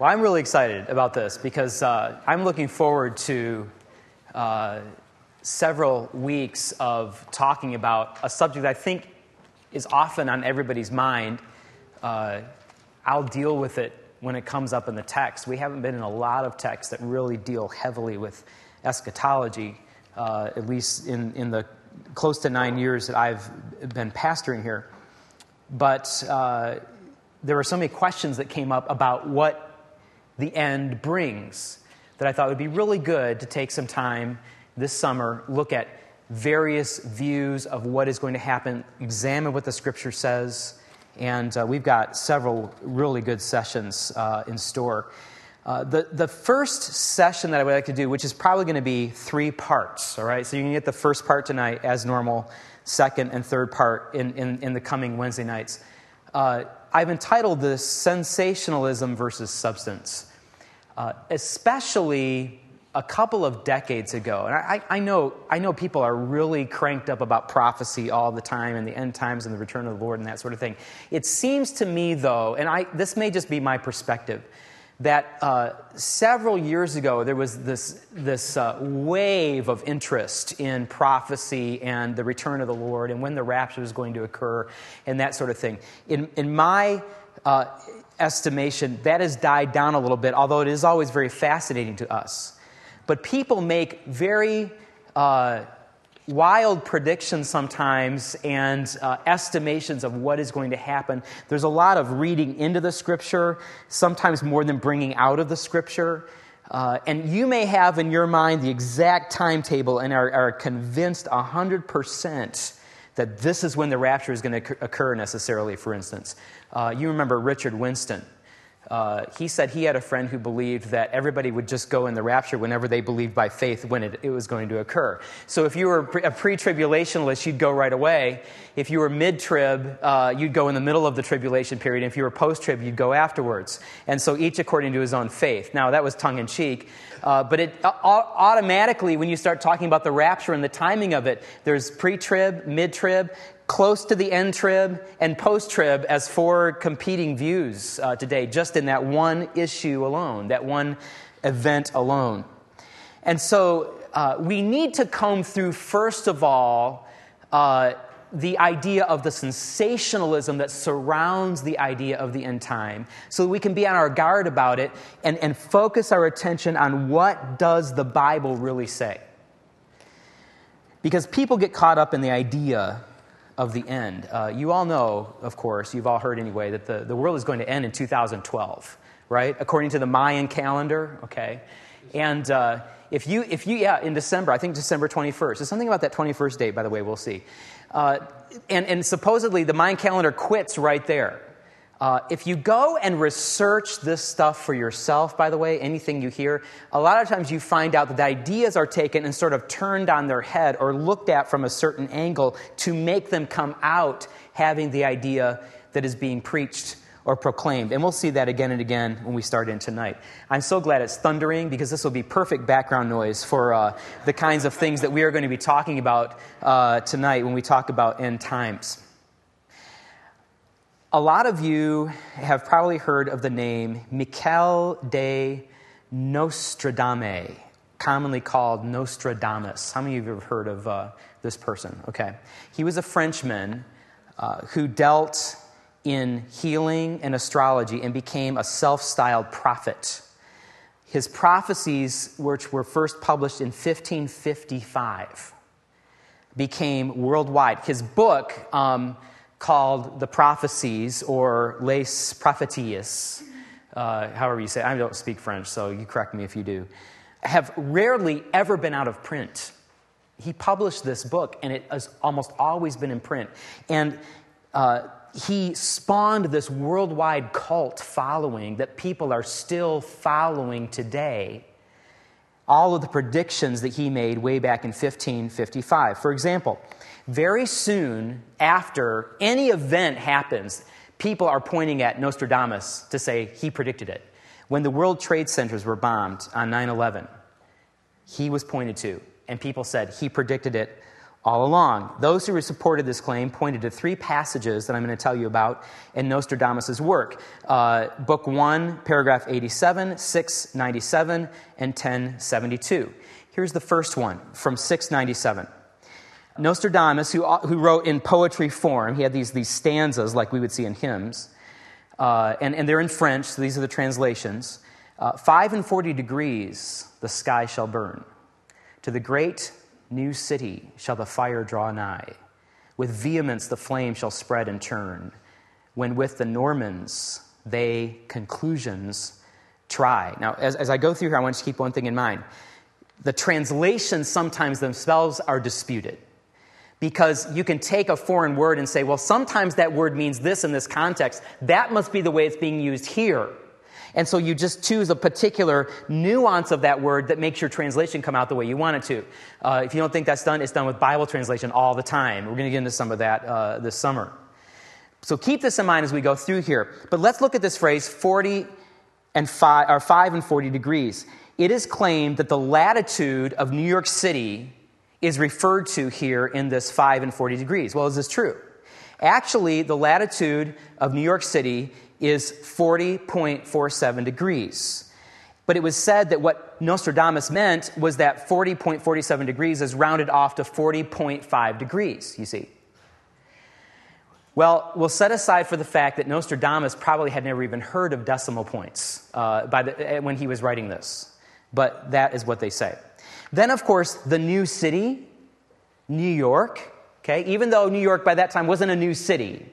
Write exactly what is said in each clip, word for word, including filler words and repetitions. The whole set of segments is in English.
Well, I'm really excited about this because uh, I'm looking forward to uh, several weeks of talking about a subject I think is often on everybody's mind. Uh, I'll deal with it when it comes up in the text. We haven't been in a lot of texts that really deal heavily with eschatology, uh, at least in, in the close to nine years that I've been pastoring here. But uh, there were so many questions that came up about what the end brings that I thought it would be really good to take some time this summer, look at various views of what is going to happen, examine what the Scripture says, and uh, we've got several really good sessions uh, in store. Uh, the, the first session that I would like to do, which is probably going to be three parts, all right? So you can get the first part tonight as normal, second and third part in, in, in the coming Wednesday nights. Uh, I've entitled this Sensationalism versus Substance, uh, especially a couple of decades ago. And I, I know I know people are really cranked up about prophecy all the time and the end times and the return of the Lord and that sort of thing. It seems to me, though, and I this may just be my perspective, that uh, several years ago there was this this uh, wave of interest in prophecy and the return of the Lord and when the rapture was going to occur and that sort of thing. In in my uh, estimation, that has died down a little bit, although it is always very fascinating to us. But people make very uh, wild predictions sometimes and uh, estimations of what is going to happen. There's a lot of reading into the Scripture, sometimes more than bringing out of the Scripture. Uh, and you may have in your mind the exact timetable and are, are convinced one hundred percent that this is when the rapture is going to occur necessarily, for instance. Uh, you remember Richard Winston. Uh, he said he had a friend who believed that everybody would just go in the rapture whenever they believed by faith when it, it was going to occur. So if you were a pre-tribulationalist, you'd go right away. If you were mid-trib, uh, you'd go in the middle of the tribulation period. If you were post-trib, you'd go afterwards. And so each according to his own faith. Now, that was tongue-in-cheek. Uh, but it uh, automatically, when you start talking about the rapture and the timing of it, there's pre-trib, mid-trib, close to the end trib, and post-trib as four competing views uh, today, just in that one issue alone, that one event alone. And so uh, we need to comb through, first of all, uh, the idea of the sensationalism that surrounds the idea of the end time, so that we can be on our guard about it and, and focus our attention on what does the Bible really say. Because people get caught up in the idea of the end. Uh, you all know, of course, you've all heard anyway, that the, the world is going to end in two thousand twelve, right? According to the Mayan calendar, okay? And uh, if you, if you, yeah, in December, I think December twenty-first. There's something about that twenty-first date, by the way, we'll see. Uh, and, and supposedly the Mayan calendar quits right there. Uh, if you go and research this stuff for yourself, by the way, anything you hear, a lot of times you find out that the ideas are taken and sort of turned on their head or looked at from a certain angle to make them come out having the idea that is being preached or proclaimed. And we'll see that again and again when we start in tonight. I'm so glad it's thundering because this will be perfect background noise for uh, the kinds of things that we are going to be talking about uh, tonight when we talk about end times. A lot of you have probably heard of the name Michel de Nostradame, commonly called Nostradamus. How many of you have heard of uh, this person? Okay. He was a Frenchman uh, who dealt in healing and astrology and became a self-styled prophet. His prophecies, which were first published in fifteen fifty-five, became worldwide. His book, um, called The Prophecies, or Les Prophéties, uh, however you say it. I don't speak French, so you correct me if you do, have rarely ever been out of print. He published this book, and it has almost always been in print. And uh, he spawned this worldwide cult following that people are still following today. All of the predictions that he made way back in fifteen fifty-five. For example, very soon after any event happens, people are pointing at Nostradamus to say he predicted it. When the World Trade Centers were bombed on nine eleven, he was pointed to, and people said he predicted it all along. Those who supported this claim pointed to three passages that I'm going to tell you about in Nostradamus' work. Uh, book one, paragraph eighty-seven, six ninety-seven, and ten seventy-two. Here's the first one from six ninety-seven. Nostradamus, who, who wrote in poetry form, he had these, these stanzas like we would see in hymns, uh, and, and they're in French, so these are the translations. Uh, Five and forty degrees the sky shall burn. To the great new city shall the fire draw nigh. With vehemence the flame shall spread and turn. When with the Normans they conclusions try. Now, as, as I go through here, I want you to keep one thing in mind. The translations sometimes themselves are disputed. Because you can take a foreign word and say, well, sometimes that word means this in this context. That must be the way it's being used here. And so you just choose a particular nuance of that word that makes your translation come out the way you want it to. Uh, if you don't think that's done, it's done with Bible translation all the time. We're going to get into some of that uh, this summer. So keep this in mind as we go through here. But let's look at this phrase, forty and five, or five and forty degrees. It is claimed that the latitude of New York City is referred to here in this five and forty degrees. Well, is this true? Actually, the latitude of New York City is forty point four seven degrees. But it was said that what Nostradamus meant was that forty point four seven degrees is rounded off to forty point five degrees, you see. Well, we'll set aside for the fact that Nostradamus probably had never even heard of decimal points uh, by the, when he was writing this. But that is what they say. Then, of course, the new city, New York, okay, even though New York by that time wasn't a new city,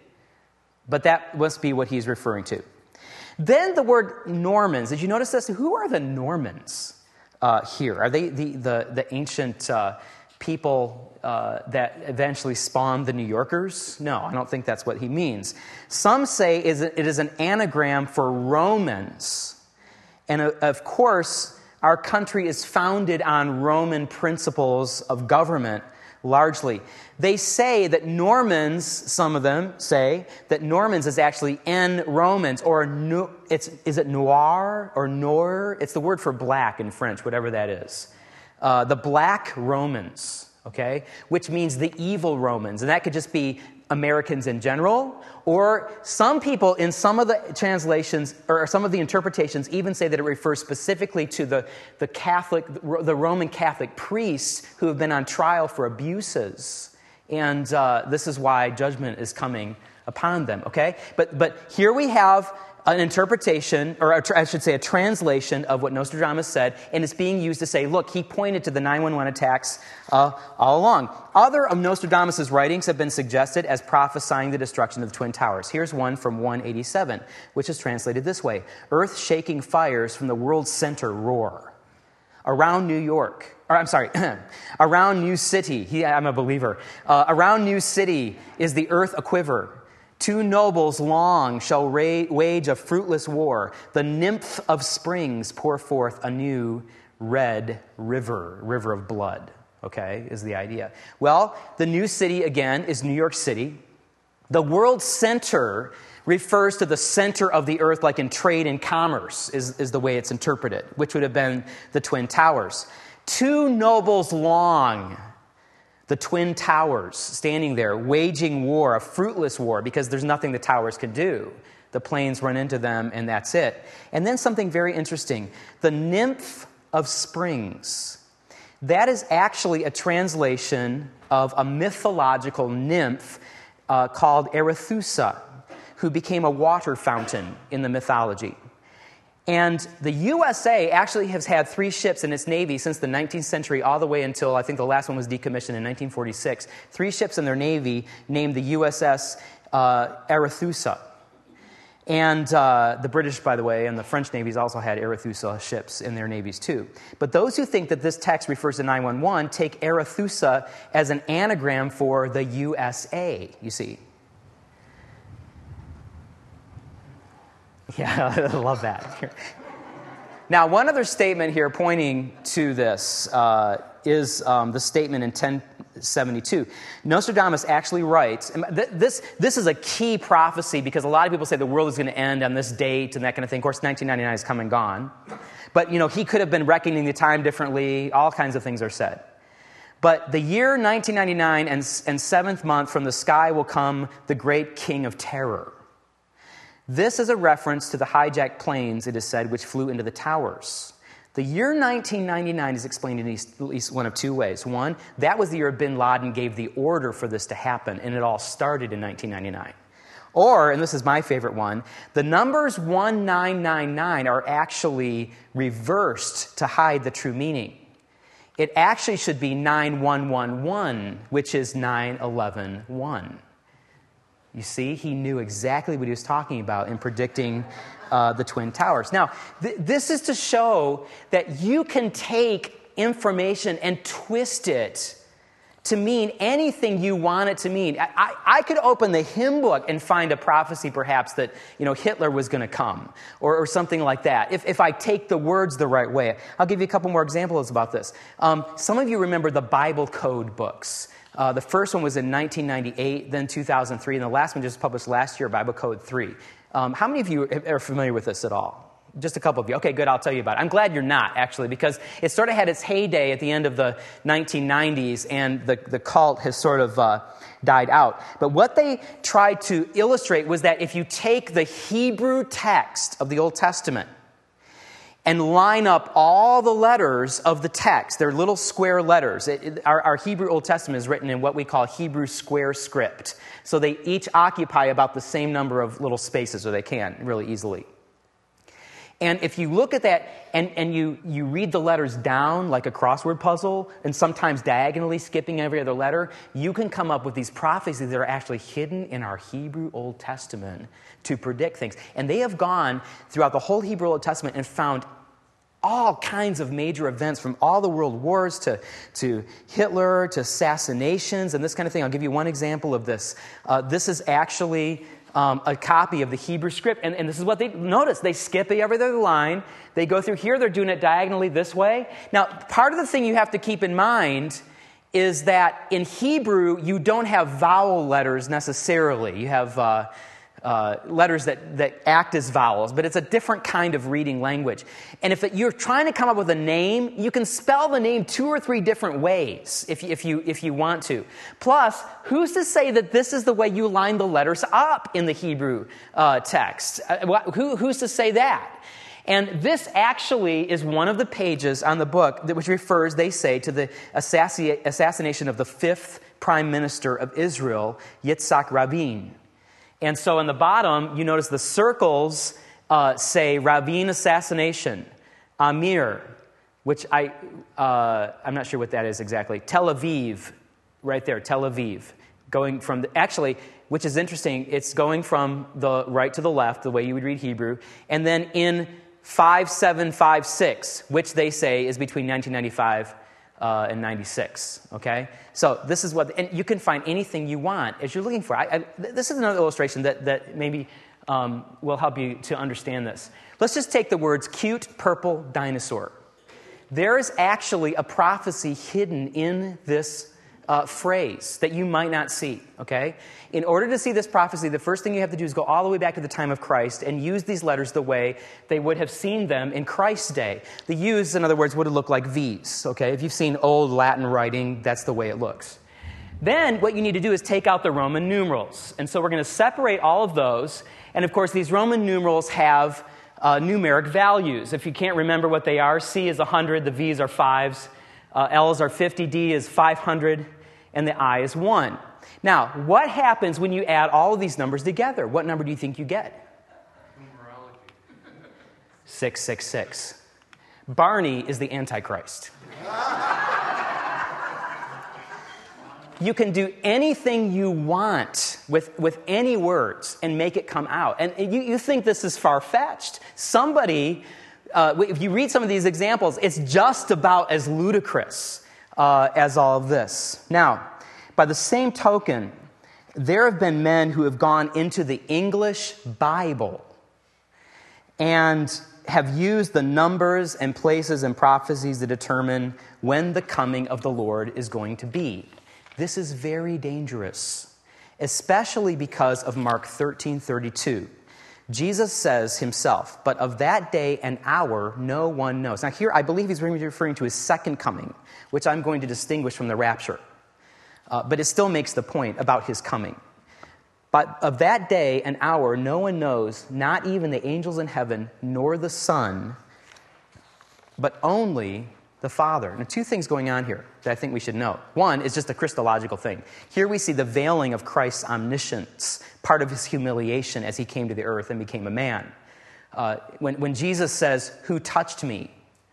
but that must be what he's referring to. Then the word Normans. Did you notice this? Who are the Normans uh, here? Are they the, the, the ancient uh, people uh, that eventually spawned the New Yorkers? No, I don't think that's what he means. Some say it is an anagram for Romans. And of course, our country is founded on Roman principles of government, largely. They say that Normans, some of them say, that Normans is actually en Romans, or no, it's, is it noir or noir? It's the word for black in French, whatever that is. Uh, the black Romans, okay, which means the evil Romans. And that could just be Americans in general, or some people in some of the translations, or some of the interpretations even say that it refers specifically to the, the Catholic, the Roman Catholic priests who have been on trial for abuses. And uh, this is why judgment is coming upon them, okay? But, but here we have an interpretation, or a, I should say a translation of what Nostradamus said, and it's being used to say, look, he pointed to the nine one one attacks uh, all along. Other of Nostradamus' writings have been suggested as prophesying the destruction of the Twin Towers. Here's one from one eighty-seven, which is translated this way: earth-shaking fires from the world's center roar. Around New York, or I'm sorry, around New City, he, I'm a believer, uh, around New City is the earth a quiver. Two nobles long shall ra- wage a fruitless war. The nymph of springs pour forth a new red river, river of blood, okay, is the idea. Well, the new city, again, is New York City. The world center refers to the center of the earth, like in trade and commerce, is, is the way it's interpreted, which would have been the Twin Towers. Two nobles long, the Twin Towers, standing there, waging war, a fruitless war, because there's nothing the towers can do. The planes run into them, and that's it. And then something very interesting. The nymph of springs. That is actually a translation of a mythological nymph uh, called Arethusa, who became a water fountain in the mythology. And the U S A actually has had three ships in its Navy since the nineteenth century, all the way until I think the last one was decommissioned in nineteen forty-six. Three ships in their Navy named the U S S uh, Arethusa. And uh, the British, by the way, and the French navies also had Arethusa ships in their navies too. But those who think that this text refers to nine one one take Arethusa as an anagram for the U S A, you see. Yeah, I love that. Now, one other statement here pointing to this uh, is um, the statement in ten seventy-two. Nostradamus actually writes, and th- this, this is a key prophecy because a lot of people say the world is going to end on this date and that kind of thing. Of course, nineteen ninety-nine is come and gone. But, you know, he could have been reckoning the time differently. All kinds of things are said. But the year nineteen ninety-nine and, and seventh month, from the sky will come the great king of terror. This is a reference to the hijacked planes, it is said, which flew into the towers. The year nineteen ninety-nine is explained in at least one of two ways. One, that was the year bin Laden gave the order for this to happen, and it all started in nineteen ninety-nine. Or, and this is my favorite one, the numbers one nine nine nine are actually reversed to hide the true meaning. It actually should be nine one one one, which is nine eleven one. You see, he knew exactly what he was talking about in predicting uh, the Twin Towers. Now, th- this is to show that you can take information and twist it to mean anything you want it to mean. I, I, I could open the hymn book and find a prophecy, perhaps, that you know Hitler was going to come, or, or something like that, if, if I take the words the right way. I'll give you a couple more examples about this. Um, some of you remember the Bible code books. Uh, the first one was in nineteen ninety-eight, then two thousand three, and the last one just published last year, Bible Code three. Um, how many of you are familiar with this at all? Just a couple of you. Okay, good, I'll tell you about it. I'm glad you're not, actually, because it sort of had its heyday at the end of the nineteen nineties, and the, the cult has sort of uh, died out. But what they tried to illustrate was that if you take the Hebrew text of the Old Testament and line up all the letters of the text, they're little square letters. It, it, our, our Hebrew Old Testament is written in what we call Hebrew square script. So they each occupy about the same number of little spaces, or they can, really easily. And if you look at that and, and you, you read the letters down like a crossword puzzle, and sometimes diagonally skipping every other letter, you can come up with these prophecies that are actually hidden in our Hebrew Old Testament to predict things. And they have gone throughout the whole Hebrew Old Testament and found all kinds of major events, from all the world wars to, to Hitler to assassinations and this kind of thing. I'll give you one example of this. Uh, this is actually um, a copy of the Hebrew script, and, and this is what they notice. They skip every other line. They go through here. They're doing it diagonally this way. Now, part of the thing you have to keep in mind is that in Hebrew, you don't have vowel letters necessarily. You have Uh, Uh, letters that, that act as vowels, but it's a different kind of reading language. And if it, you're trying to come up with a name, you can spell the name two or three different ways if you, if you, if you want to. Plus, who's to say that this is the way you line the letters up in the Hebrew uh, text? Uh, who, who's to say that? And this actually is one of the pages on the book that which refers, they say, to the assassi- assassination of the fifth prime minister of Israel, Yitzhak Rabin. And so on the bottom, you notice the circles uh, say Rabin assassination, Amir, which I, uh, I'm not sure what that is exactly, Tel Aviv, right there, Tel Aviv. Going from, the, actually, which is interesting, it's going from the right to the left, the way you would read Hebrew, and then in five seven five six, which they say is between nineteen ninety-five Uh, and ninety-six, okay? So this is what, and you can find anything you want as you're looking for. I, I, this is another illustration that, that maybe um, will help you to understand this. Let's just take the words cute purple dinosaur. There is actually a prophecy hidden in this uh, phrase that you might not see, okay? In order to see this prophecy, the first thing you have to do is go all the way back to the time of Christ and use these letters the way they would have seen them in Christ's day. The U's, in other words, would look like V's, okay? If you've seen old Latin writing, that's the way it looks. Then what you need to do is take out the Roman numerals. And so we're going to separate all of those. And of course, these Roman numerals have uh, numeric values. If you can't remember what they are, C is one hundred, the V's are fives, uh, L's are fifty, D is five hundred, and the I is one. Now, what happens when you add all of these numbers together? What number do you think you get? Numerology. six six six. Barney is the Antichrist. You can do anything you want with, with any words and make it come out. And you, you think this is far-fetched. Somebody, uh, if you read some of these examples, it's just about as ludicrous uh, as all of this. Now, by the same token, there have been men who have gone into the English Bible and have used the numbers and places and prophecies to determine when the coming of the Lord is going to be. This is very dangerous, especially because of Mark thirteen thirty-two. Jesus says himself, but of that day and hour no one knows. Now here I believe he's referring to his second coming, which I'm going to distinguish from the rapture. Uh, but it still makes the point about his coming. But of that day and hour no one knows, not even the angels in heaven, nor the Son, but only the Father. Now, two things going on here that I think we should know. One is just a Christological thing. Here we see the veiling of Christ's omniscience, part of his humiliation as he came to the earth and became a man. Uh, when, when Jesus says, "Who touched me?"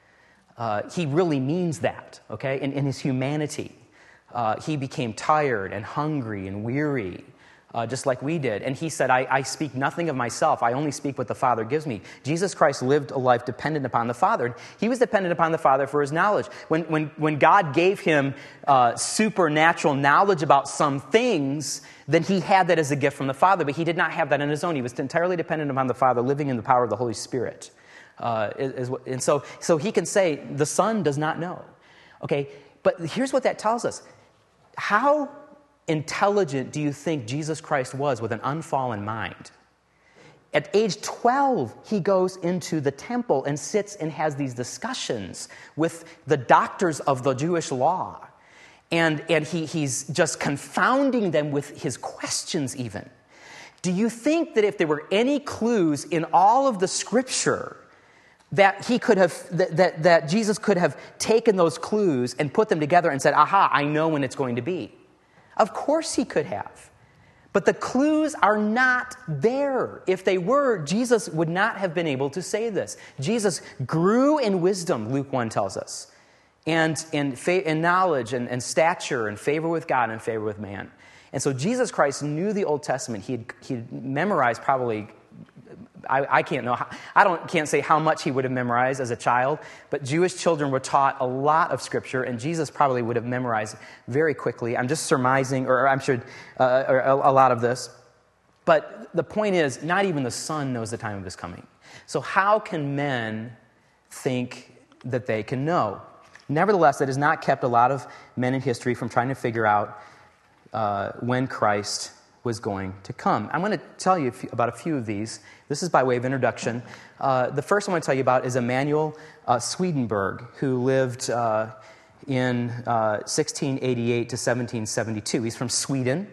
Uh, he really means that, okay? In, in his humanity. Uh, he became tired and hungry and weary, Uh, just like we did. And he said, I, I speak nothing of myself. I only speak what the Father gives me. Jesus Christ lived a life dependent upon the Father. He was dependent upon the Father for his knowledge. When, when, when God gave him uh, supernatural knowledge about some things, then he had that as a gift from the Father, but he did not have that on his own. He was entirely dependent upon the Father, living in the power of the Holy Spirit. Uh, is, and so, so he can say, the Son does not know. Okay, but here's what that tells us. How intelligent do you think Jesus Christ was with an unfallen mind? At age twelve, he goes into the temple and sits and has these discussions with the doctors of the Jewish law. And, and he, he's just confounding them with his questions even. Do you think that if there were any clues in all of the Scripture that he could have, that, that, that Jesus could have taken those clues and put them together and said, aha, I know when it's going to be? Of course he could have. But the clues are not there. If they were, Jesus would not have been able to say this. Jesus grew in wisdom, Luke one tells us, and in, fa- in knowledge and, and stature and favor with God and favor with man. And so Jesus Christ knew the Old Testament. He had, he had memorized probably, I, I can't know, how, I don't can't say how much he would have memorized as a child, but Jewish children were taught a lot of Scripture, and Jesus probably would have memorized very quickly. I'm just surmising, or I'm sure uh, or a, a lot of this. But the point is, not even the Son knows the time of his coming. So how can men think that they can know? Nevertheless, that has not kept a lot of men in history from trying to figure out uh, when Christ was going to come. I'm going to tell you about a few of these. This is by way of introduction. Uh, the first one I want to tell you about is Emanuel uh, Swedenborg, who lived uh, in uh, sixteen eighty-eight to seventeen seventy-two. He's from Sweden.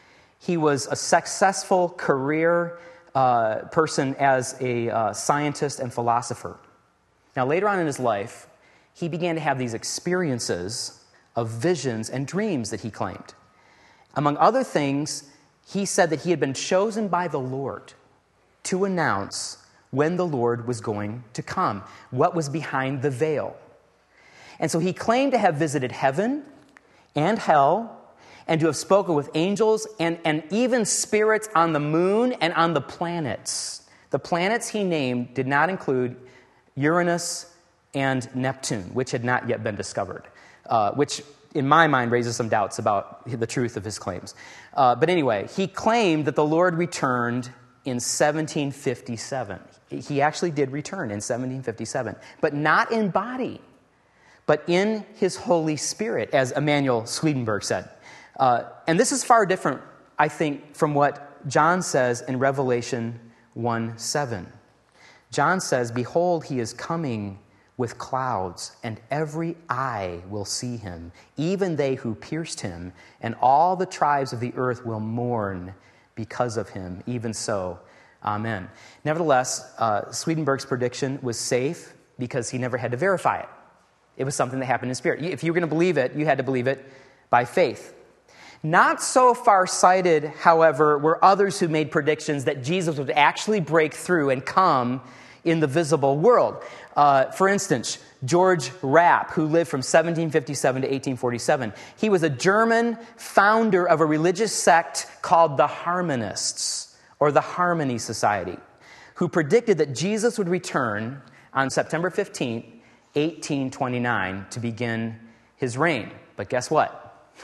He was a successful career uh, person as a uh, scientist and philosopher. Now, later on in his life, he began to have these experiences of visions and dreams that he claimed. Among other things, he said that he had been chosen by the Lord to announce when the Lord was going to come, what was behind the veil. And so he claimed to have visited heaven and hell, and to have spoken with angels and, and even spirits on the moon and on the planets. The planets he named did not include Uranus and Neptune, which had not yet been discovered, uh, which in my mind raises some doubts about the truth of his claims. Uh, but anyway, he claimed that the Lord returned in seventeen fifty-seven. He actually did return in seventeen fifty-seven, but not in body, but in his Holy Spirit, as Emanuel Swedenborg said. Uh, and this is far different, I think, from what John says in Revelation one seven. John says, "Behold, he is coming with clouds, and every eye will see him, even they who pierced him, and all the tribes of the earth will mourn because of him. Even so, amen." Nevertheless, uh, Swedenborg's prediction was safe because he never had to verify it. It was something that happened in spirit. If you were going to believe it, you had to believe it by faith. Not so far-sighted, however, were others who made predictions that Jesus would actually break through and come in the visible world. Uh, for instance, George Rapp, who lived from seventeen fifty-seven to eighteen forty-seven. He was a German founder of a religious sect called the Harmonists, or the Harmony Society, who predicted that Jesus would return on September fifteenth, eighteen twenty-nine, to begin his reign. But guess what?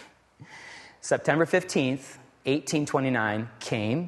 September fifteenth, eighteen twenty-nine came,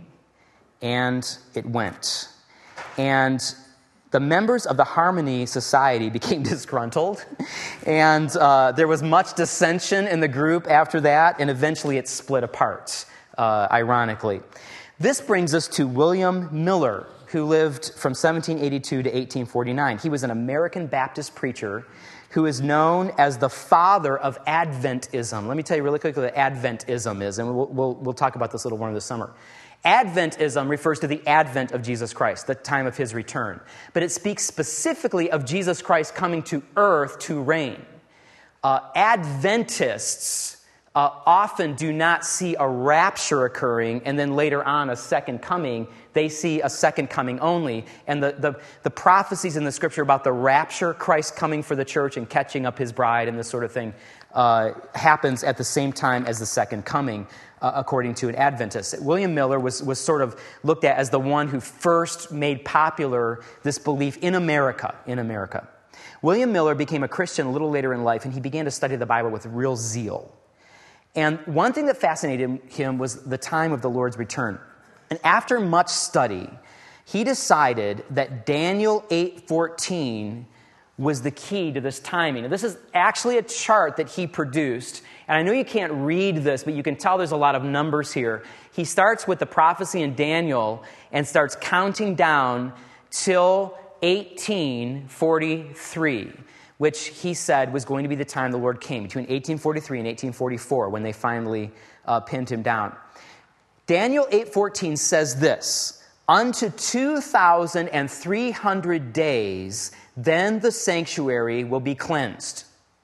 and it went. And the members of the Harmony Society became disgruntled, and uh, there was much dissension in the group after that, and eventually it split apart, uh, ironically. This brings us to William Miller, who lived from seventeen eighty-two to eighteen forty-nine. He was an American Baptist preacher who is known as the father of Adventism. Let me tell you really quickly what Adventism is, and we'll, we'll, we'll talk about this a little more this summer. Adventism refers to the advent of Jesus Christ, the time of his return. But it speaks specifically of Jesus Christ coming to earth to reign. Uh, Adventists uh, often do not see a rapture occurring and then later on a second coming. They see a second coming only. And the, the, the prophecies in the scripture about the rapture, Christ coming for the church and catching up his bride and this sort of thing, uh, happens at the same time as the second coming, uh, according to an Adventist. William Miller was, was sort of looked at as the one who first made popular this belief in America, in America. William Miller became a Christian a little later in life, and he began to study the Bible with real zeal. And one thing that fascinated him was the time of the Lord's return. And after much study, he decided that Daniel eight fourteen was the key to this timing. And this is actually a chart that he produced. And I know you can't read this, but you can tell there's a lot of numbers here. He starts with the prophecy in Daniel and starts counting down till eighteen forty-three, which he said was going to be the time the Lord came, between eighteen forty-three and eighteen forty-four, when they finally uh, pinned him down. Daniel eight fourteen says this, "Unto two thousand three hundred days, then the sanctuary will be cleansed."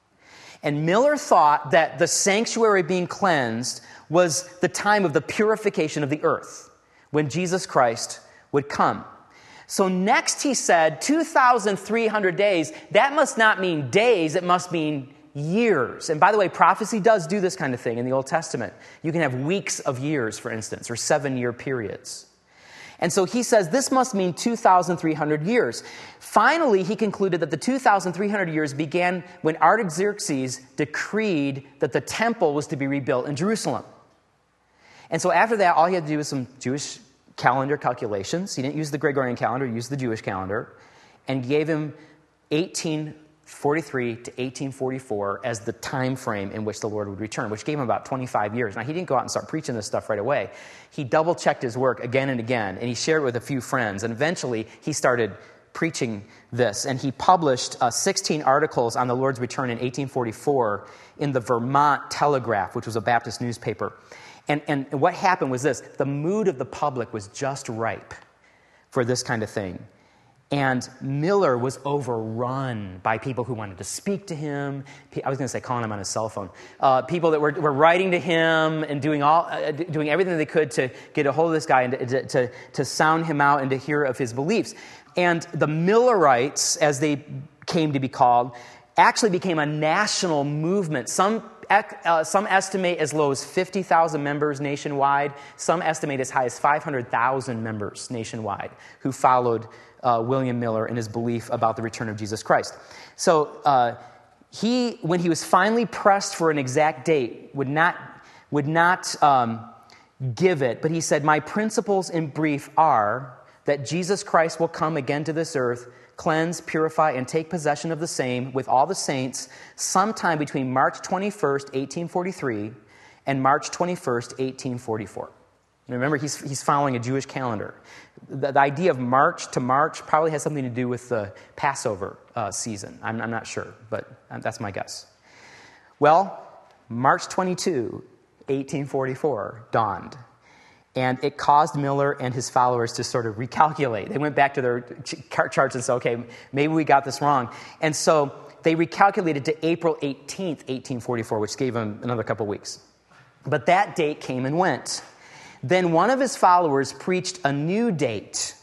And Miller thought that the sanctuary being cleansed was the time of the purification of the earth, when Jesus Christ would come. So next he said, two thousand three hundred days, that must not mean days, it must mean years. And by the way, prophecy does do this kind of thing in the Old Testament. You can have weeks of years, for instance, or seven-year periods. And so he says this must mean two thousand three hundred years. Finally, he concluded that the two thousand three hundred years began when Artaxerxes decreed that the temple was to be rebuilt in Jerusalem. And so after that, all he had to do was some Jewish calendar calculations. He didn't use the Gregorian calendar, he used the Jewish calendar, and gave him eighteen forty-three to eighteen forty-four as the time frame in which the Lord would return, which gave him about twenty-five years. Now, he didn't go out and start preaching this stuff right away. He double-checked his work again and again, and he shared it with a few friends, and eventually he started preaching this, and he published uh, sixteen articles on the Lord's return in eighteen forty-four in the Vermont Telegraph, which was a Baptist newspaper. And, and what happened was this. The mood of the public was just ripe for this kind of thing. And Miller was overrun by people who wanted to speak to him. I was going to say calling him on his cell phone. Uh, people that were, were writing to him and doing all, uh, doing everything they could to get a hold of this guy and to, to, to sound him out and to hear of his beliefs. And the Millerites, as they came to be called, actually became a national movement. Some Uh, some estimate as low as fifty thousand members nationwide. Some estimate as high as five hundred thousand members nationwide who followed uh, William Miller in his belief about the return of Jesus Christ. So uh, he, when he was finally pressed for an exact date, would not, would not um, give it, but he said, "My principles in brief are that Jesus Christ will come again to this earth, cleanse, purify, and take possession of the same with all the saints sometime between March twenty-first, eighteen forty-three and March twenty-first, eighteen forty-four. And remember, he's, he's following a Jewish calendar. The, the idea of March to March probably has something to do with the Passover uh, season. I'm, I'm not sure, but that's my guess. Well, March twenty-second, eighteen forty-four dawned. And it caused Miller and his followers to sort of recalculate. They went back to their charts and said, okay, maybe we got this wrong. And so they recalculated to April eighteenth, eighteen forty-four, which gave them another couple weeks. But that date came and went. Then one of his followers preached a new date,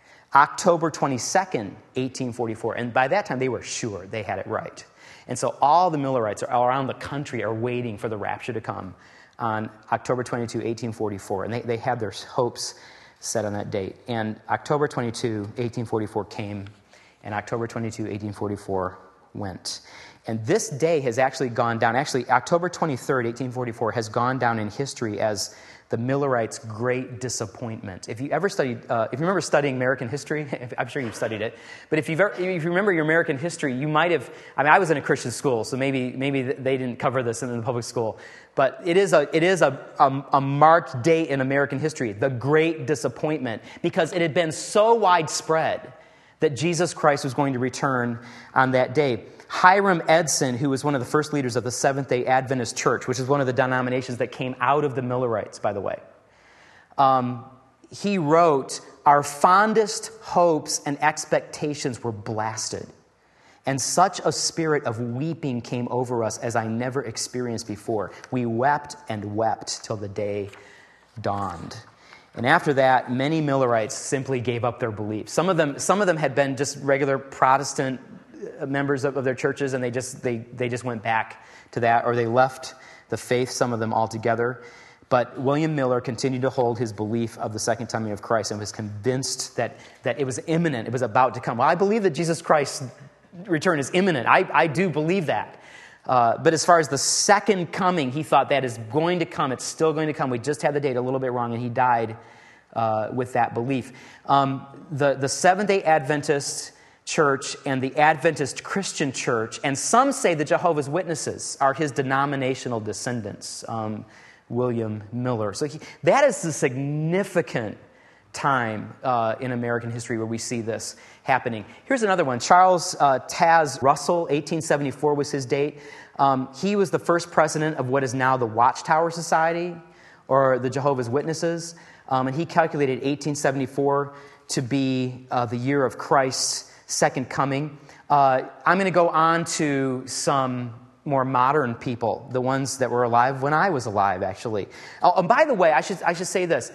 October twenty-second, eighteen forty-four. And by that time, they were sure they had it right. And so all the Millerites all around the country are waiting for the rapture to come on October twenty-second, eighteen forty-four. And they, they had their hopes set on that date. And October twenty-second, eighteen forty-four came, and October twenty-second, eighteen forty-four went. And this day has actually gone down. Actually, October twenty-third, eighteen forty-four has gone down in history as The Millerites' Great Disappointment. If you ever studied, uh, if you remember studying American history, I'm sure you've studied it, but if, you've ever, if you remember your American history, you might have, I mean, I was in a Christian school, so maybe maybe they didn't cover this in the public school, but it is a it is a, a, a marked date in American history, the Great Disappointment, because it had been so widespread that Jesus Christ was going to return on that day. Hiram Edson, who was one of the first leaders of the Seventh-day Adventist Church, which is one of the denominations that came out of the Millerites, by the way, um, he wrote, "Our fondest hopes and expectations were blasted, and such a spirit of weeping came over us as I never experienced before. We wept and wept till the day dawned." And after that, many Millerites simply gave up their beliefs. Some of them, some of them had been just regular Protestant members of, of their churches, and they just they they just went back to that, or they left the faith, some of them altogether. But William Miller continued to hold his belief of the second coming of Christ and was convinced that, that it was imminent, it was about to come. Well, I believe that Jesus Christ's return is imminent. I, I do believe that. Uh, but as far as the second coming, he thought that is going to come. It's still going to come. We just had the date a little bit wrong, and he died uh, with that belief. Um, the, the Seventh-day Adventist Church and the Adventist Christian Church, and some say the Jehovah's Witnesses are his denominational descendants, um, William Miller. So he, that is a significant time uh, in American history where we see this happening. Here's another one. Charles uh, Taz Russell, eighteen seventy-four was his date. Um, he was the first president of what is now the Watchtower Society, or the Jehovah's Witnesses, um, and he calculated eighteen seventy-four to be uh, the year of Christ's second coming. Uh, I'm going to go on to some more modern people, the ones that were alive when I was alive, actually. Oh, and by the way, I should I should say this.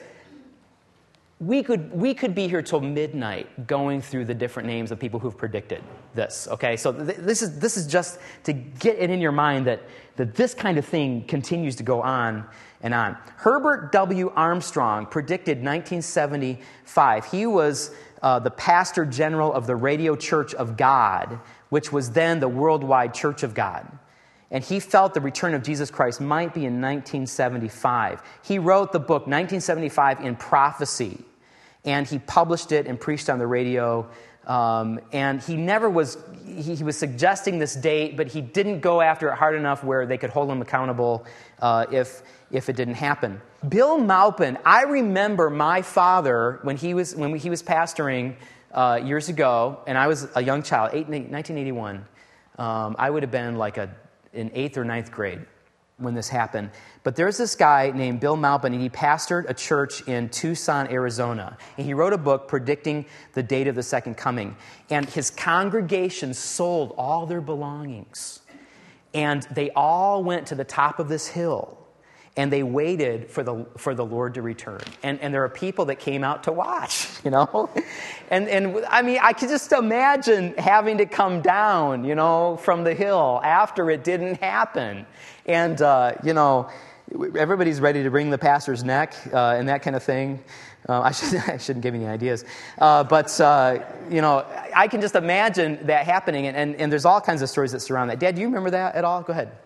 We could we could be here till midnight going through the different names of people who've predicted this. Okay, so th- this is this is just to get it in your mind that that this kind of thing continues to go on and on. Herbert W. Armstrong predicted nineteen seventy-five. He was uh, the pastor general of the Radio Church of God, which was then the Worldwide Church of God. And he felt the return of Jesus Christ might be in nineteen seventy-five. He wrote the book nineteen seventy-five in Prophecy, and he published it and preached on the radio. Um, and he never was, he, he was suggesting this date, but he didn't go after it hard enough where they could hold him accountable uh, if if it didn't happen. Bill Maupin, I remember my father, when he was when he was pastoring uh, years ago, and I was a young child, eight, nineteen eighty-one. Um, I would have been like a in eighth or ninth grade when this happened. But there's this guy named Bill Maupin, and he pastored a church in Tucson, Arizona. And he wrote a book predicting the date of the second coming. And his congregation sold all their belongings. And they all went to the top of this hill. And they waited for the for the Lord to return. And and there are people that came out to watch, you know? And and I mean, I could just imagine having to come down, you know, from the hill after it didn't happen. And, uh, you know, everybody's ready to wring the pastor's neck uh, and that kind of thing. Uh, I, should, I shouldn't give you any ideas. Uh, but, uh, you know, I can just imagine that happening. And, and, and there's all kinds of stories that surround that. Dad, do you remember that at all? Go ahead.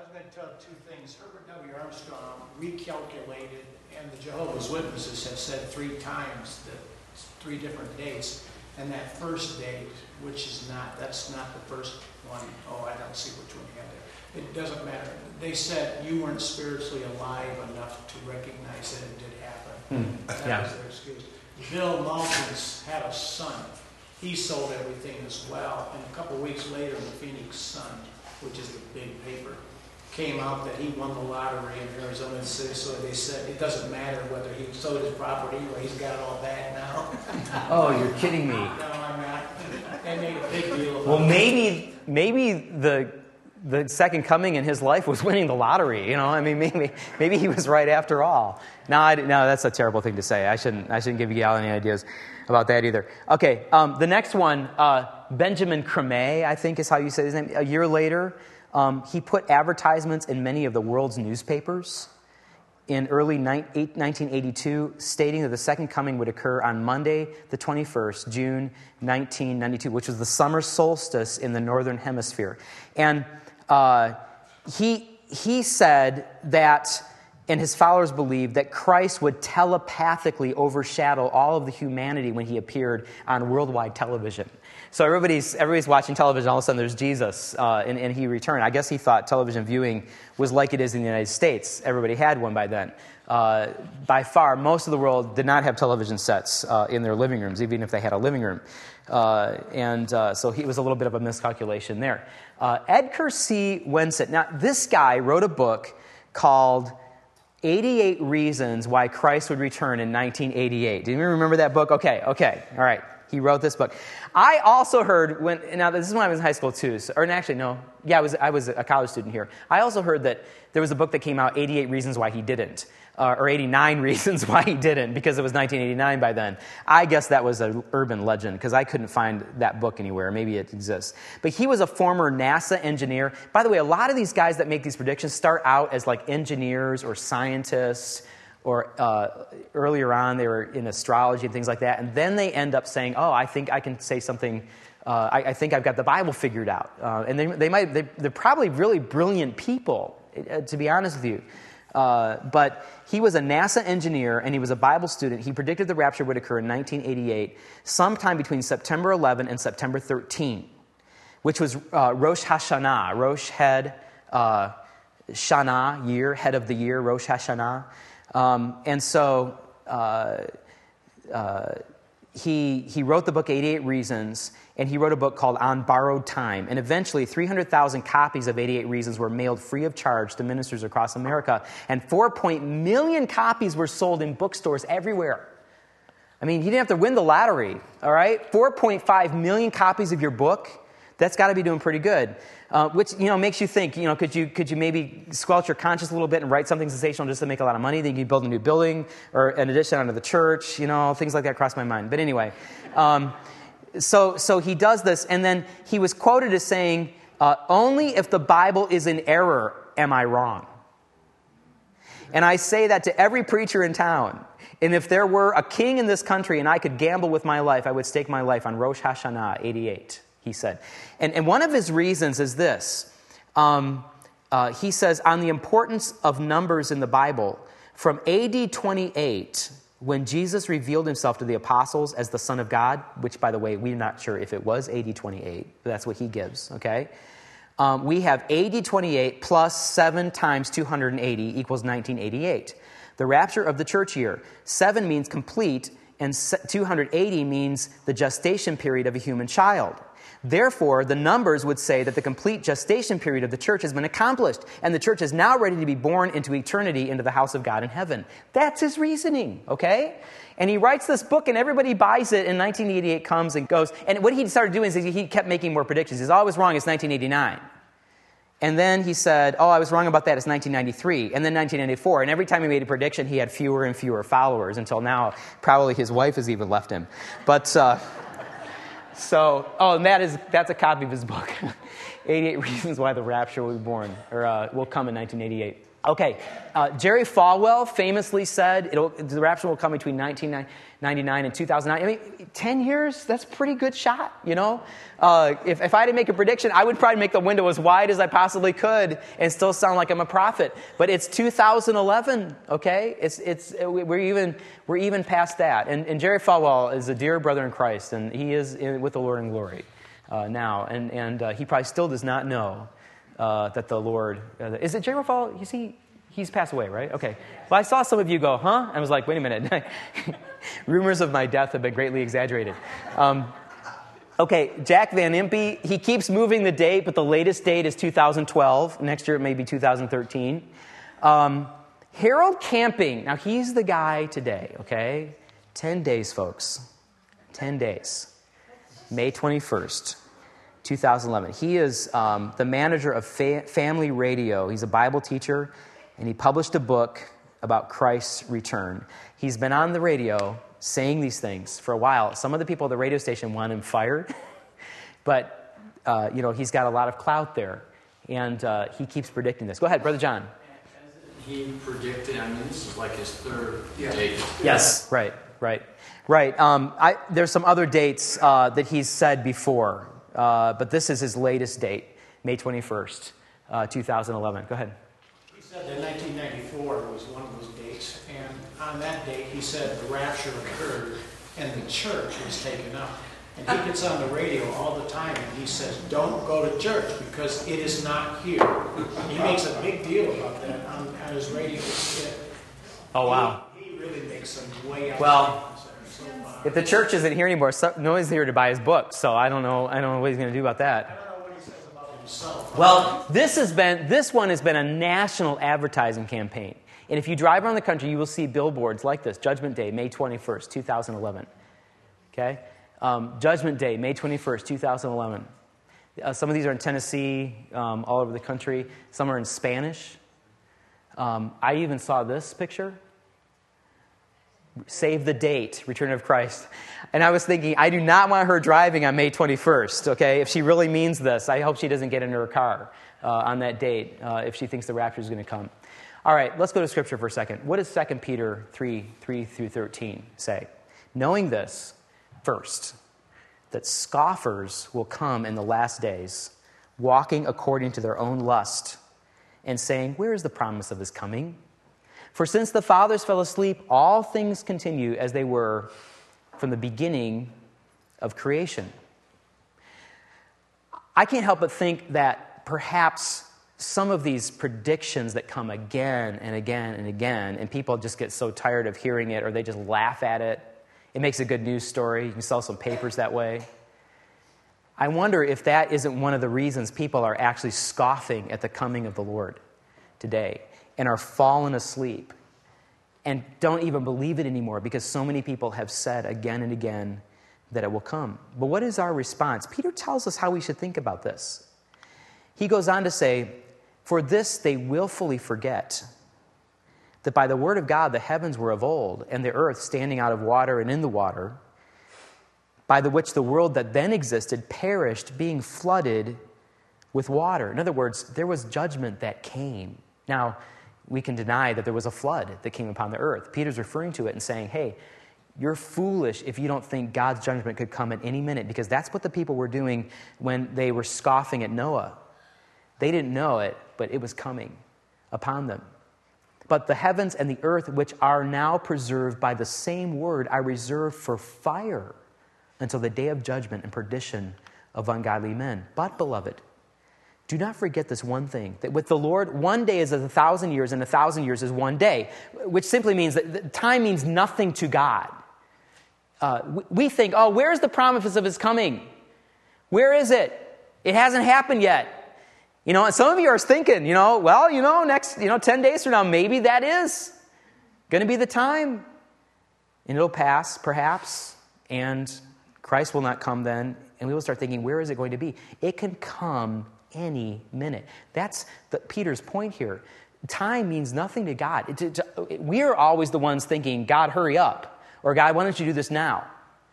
Recalculated, and the Jehovah's Witnesses have said three times that three different dates, and that first date, which is not, that's not the first one. Oh, I don't see which one you had there. It doesn't matter. They said you weren't spiritually alive enough to recognize that it did happen. Hmm. That Yeah. was their excuse. Bill Malkin's had a son. He sold everything as well, and a couple weeks later, the Phoenix Sun, which is the big paper, came out that he won the lottery in Arizona City, so they said it doesn't matter whether he sold his property or he's got it all back now. Oh, you're kidding me. No, I'm not. They made a big deal about Well, it. maybe maybe the the second coming in his life was winning the lottery. You know, I mean, maybe maybe he was right after all. No, I, no, that's a terrible thing to say. I shouldn't I shouldn't give you all any ideas about that either. Okay, um, the next one, uh, Benjamin Creme, I think is how you say his name. A year later. Um, he put advertisements in many of the world's newspapers in early nineteen eighty-two, stating that the second coming would occur on Monday, the twenty-first, June nineteen ninety-two, which was the summer solstice in the northern hemisphere. And uh, he he said that and his followers believed that Christ would telepathically overshadow all of the humanity when he appeared on worldwide television. So everybody's everybody's watching television, all of a sudden there's Jesus, uh, and, and he returned. I guess he thought television viewing was like it is in the United States. Everybody had one by then. Uh, by far, most of the world did not have television sets uh, in their living rooms, even if they had a living room. Uh, and uh, so he was a little bit of a miscalculation there. Uh, Edgar C. Wensett. Now, this guy wrote a book called eighty-eight Reasons Why Christ Would Return in nineteen eighty-eight. Do you remember that book? Okay, okay, all right. He wrote this book. I also heard when now this is when I was in high school too, so, or actually no, yeah, I was I was a college student here. I also heard that there was a book that came out, eighty-eight Reasons Why He Didn't, uh, or eighty-nine Reasons Why He Didn't, because it was nineteen eighty-nine by then. I guess that was an urban legend because I couldn't find that book anywhere. Maybe it exists. But he was a former NASA engineer. By the way, a lot of these guys that make these predictions start out as like engineers or scientists. Or uh, earlier on, they were in astrology and things like that. And then they end up saying, oh, I think I can say something, uh, I, I think I've got the Bible figured out. Uh, and they, they might, they, they're probably really brilliant people, uh, to be honest with you. Uh, but he was a NASA engineer, and he was a Bible student. He predicted the rapture would occur in nineteen eighty-eight, sometime between September eleventh and September thirteenth, which was uh, Rosh Hashanah, Rosh head, uh, Shana, year, head of the year, Rosh Hashanah. Um, and so uh, uh, he he wrote the book eighty-eight Reasons, and he wrote a book called On Borrowed Time. And eventually, three hundred thousand copies of eighty-eight Reasons were mailed free of charge to ministers across America. And four point million copies were sold in bookstores everywhere. I mean, he didn't have to win the lottery, all right? four point five million copies of your book, that's got to be doing pretty good. Uh, which, you know, makes you think, you know, could you could you maybe squelch your conscience a little bit and write something sensational just to make a lot of money? Then you build a new building or an addition onto the church, you know, things like that cross my mind. But anyway, um, so so he does this, and then he was quoted as saying, uh, only if the Bible is in error am I wrong. And I say that to every preacher in town. And if there were a king in this country and I could gamble with my life, I would stake my life on Rosh Hashanah eighty-eight. He said. And, and one of his reasons is this. Um, uh, he says, on the importance of numbers in the Bible, from A D twenty-eight, when Jesus revealed himself to the apostles as the Son of God, which, by the way, we're not sure if it was A D twenty-eight, but that's what he gives, okay? Um, we have A D twenty-eight plus seven times two hundred eighty equals nineteen eighty-eight. The rapture of the church year. seven means complete, and two hundred eighty means the gestation period of a human child. Therefore, the numbers would say that the complete gestation period of the church has been accomplished, and the church is now ready to be born into eternity, into the house of God in heaven. That's his reasoning, okay? And he writes this book, and everybody buys it, and nineteen eighty-eight comes and goes. And what he started doing is he kept making more predictions. He says, oh, I was wrong, it's nineteen eighty-nine. And then he said, oh, I was wrong about that, it's nineteen ninety-three, and then nineteen ninety-four. And every time he made a prediction, he had fewer and fewer followers, until now, probably his wife has even left him. But... Uh, So, oh, and that is, that's a copy of his book, eighty-eight Reasons Why the Rapture Will Be Born, or uh, will come in nineteen eighty-eight. Okay, uh, Jerry Falwell famously said it'll, the rapture will come between nineteen ninety-nine and two thousand nine. I mean, ten years, that's a pretty good shot, you know? Uh, if, if I had to make a prediction, I would probably make the window as wide as I possibly could and still sound like I'm a prophet. But it's two thousand eleven, okay? It's, it's, we're, even, we're even past that. And, and Jerry Falwell is a dear brother in Christ, and he is in, with the Lord in glory uh, now. And, and uh, he probably still does not know Uh, that the Lord, uh, is it Jerry Falwell? You see, he's passed away, right? Okay. Well, I saw some of you go, huh? I was like, wait a minute. Rumors of my death have been greatly exaggerated. Um, okay, Jack Van Impe, he keeps moving the date, but the latest date is two thousand twelve. Next year it may be two thousand thirteen. Um, Harold Camping, now he's the guy today, okay? Ten days, folks. Ten days. May twenty-first. two thousand eleven. He is um, the manager of fa- Family Radio. He's a Bible teacher, and he published a book about Christ's return. He's been on the radio saying these things for a while. Some of the people at the radio station want him fired, but uh, you know he's got a lot of clout there, and uh, he keeps predicting this. Go ahead, Brother John. He predicted. I mean, this is like his third Yeah. date. Yes, right, right, right. Um, I, there's some other dates uh, that he's said before. Uh, but this is his latest date, May twenty-first, uh, two thousand eleven. Go ahead. He said that nineteen ninety-four was one on that day, he said the rapture occurred and the church was taken up. And he gets on the radio all the time and he says, don't go to church because it is not here. He makes a big deal about that on, on his radio. Oh, wow. He, he really makes some way out Well, so if the church isn't here anymore, so, no one's here to buy his book, so I don't know. I don't know what he's going to do about that. I don't know what he says about himself. Well, this has been this one has been a national advertising campaign, and if you drive around the country, you will see billboards like this: Judgment Day, May twenty-first, two thousand eleven. Okay, um, Judgment Day, May twenty-first, two thousand eleven. Uh, some of these are in Tennessee, um, all over the country. Some are in Spanish. Um, I even saw this picture. Save the date, Return of Christ. And I was thinking, I do not want her driving on May twenty-first, okay? If she really means this, I hope she doesn't get into her car uh, on that date uh, if she thinks the rapture is going to come. All right, let's go to Scripture for a second. What does Second Peter three, three through thirteen say? Knowing this, first, that scoffers will come in the last days, walking according to their own lust, and saying, where is the promise of his coming? For since the fathers fell asleep, all things continue as they were from the beginning of creation. I can't help but think that perhaps some of these predictions that come again and again and again, and people just get so tired of hearing it, or they just laugh at it. It makes a good news story. You can sell some papers that way. I wonder if that isn't one of the reasons people are actually scoffing at the coming of the Lord today, and are fallen asleep and don't even believe it anymore because so many people have said again and again that it will come. But what is our response? Peter tells us how we should think about this. He goes on to say, for this they willfully forget that by the word of God the heavens were of old, and the earth standing out of water and in the water, by the which the world that then existed perished, being flooded with water. In other words, there was judgment that came. Now, we can deny that there was a flood that came upon the earth. Peter's referring to it and saying, hey, you're foolish if you don't think God's judgment could come at any minute, because that's what the people were doing when they were scoffing at Noah. They didn't know it, but it was coming upon them. But the heavens and the earth, which are now preserved by the same word, I reserve for fire until the day of judgment and perdition of ungodly men. But, beloved, do not forget this one thing, that with the Lord, one day is as a thousand years, and a thousand years is one day, which simply means that time means nothing to God. Uh, we think, oh, where's the promise of his coming? Where is it? It hasn't happened yet. You know, and some of you are thinking, you know, well, you know, next, you know, ten days from now, maybe that is going to be the time. And it'll pass, perhaps, and Christ will not come then, and we will start thinking, where is it going to be? It can come any minute. That's the, Peter's point here. Time means nothing to God. It, it, it, we're always the ones thinking, God, hurry up, or God, why don't you do this now?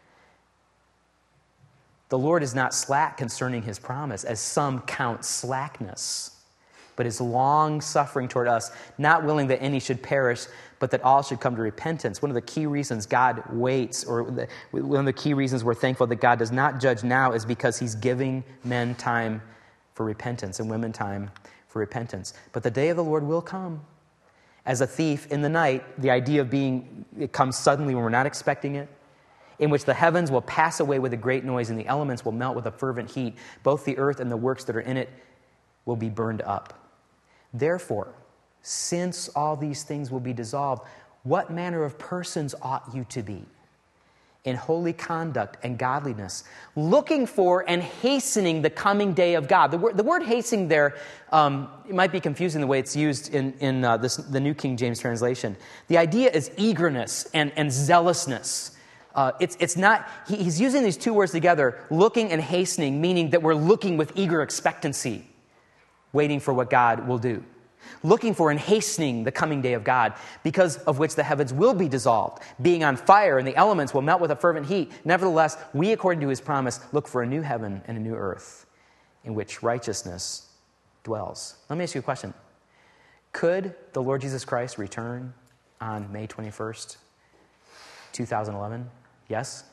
The Lord is not slack concerning his promise, as some count slackness, but is long-suffering toward us, not willing that any should perish, but that all should come to repentance. One of the key reasons God waits, or the, one of the key reasons we're thankful that God does not judge now, is because he's giving men time for repentance and women time for repentance. But the day of the Lord will come as a thief in the night. The idea of being, it comes suddenly when we're not expecting it, in which the heavens will pass away with a great noise and the elements will melt with a fervent heat. Both the earth and the works that are in it will be burned up. Therefore, since all these things will be dissolved, what manner of persons ought you to be? In holy conduct and godliness, looking for and hastening the coming day of God. The word, the word hastening there, um, it might be confusing the way it's used in, in uh, this, the New King James translation. The idea is eagerness and, and zealousness. Uh, it's, it's not, he, he's using these two words together, looking and hastening, meaning that we're looking with eager expectancy, waiting for what God will do. Looking for and hastening the coming day of God, because of which the heavens will be dissolved, being on fire, and the elements will melt with a fervent heat. Nevertheless, we, according to his promise, look for a new heaven and a new earth in which righteousness dwells. Let me ask you a question. Could the Lord Jesus Christ return on May twenty-first, two thousand eleven? Yes?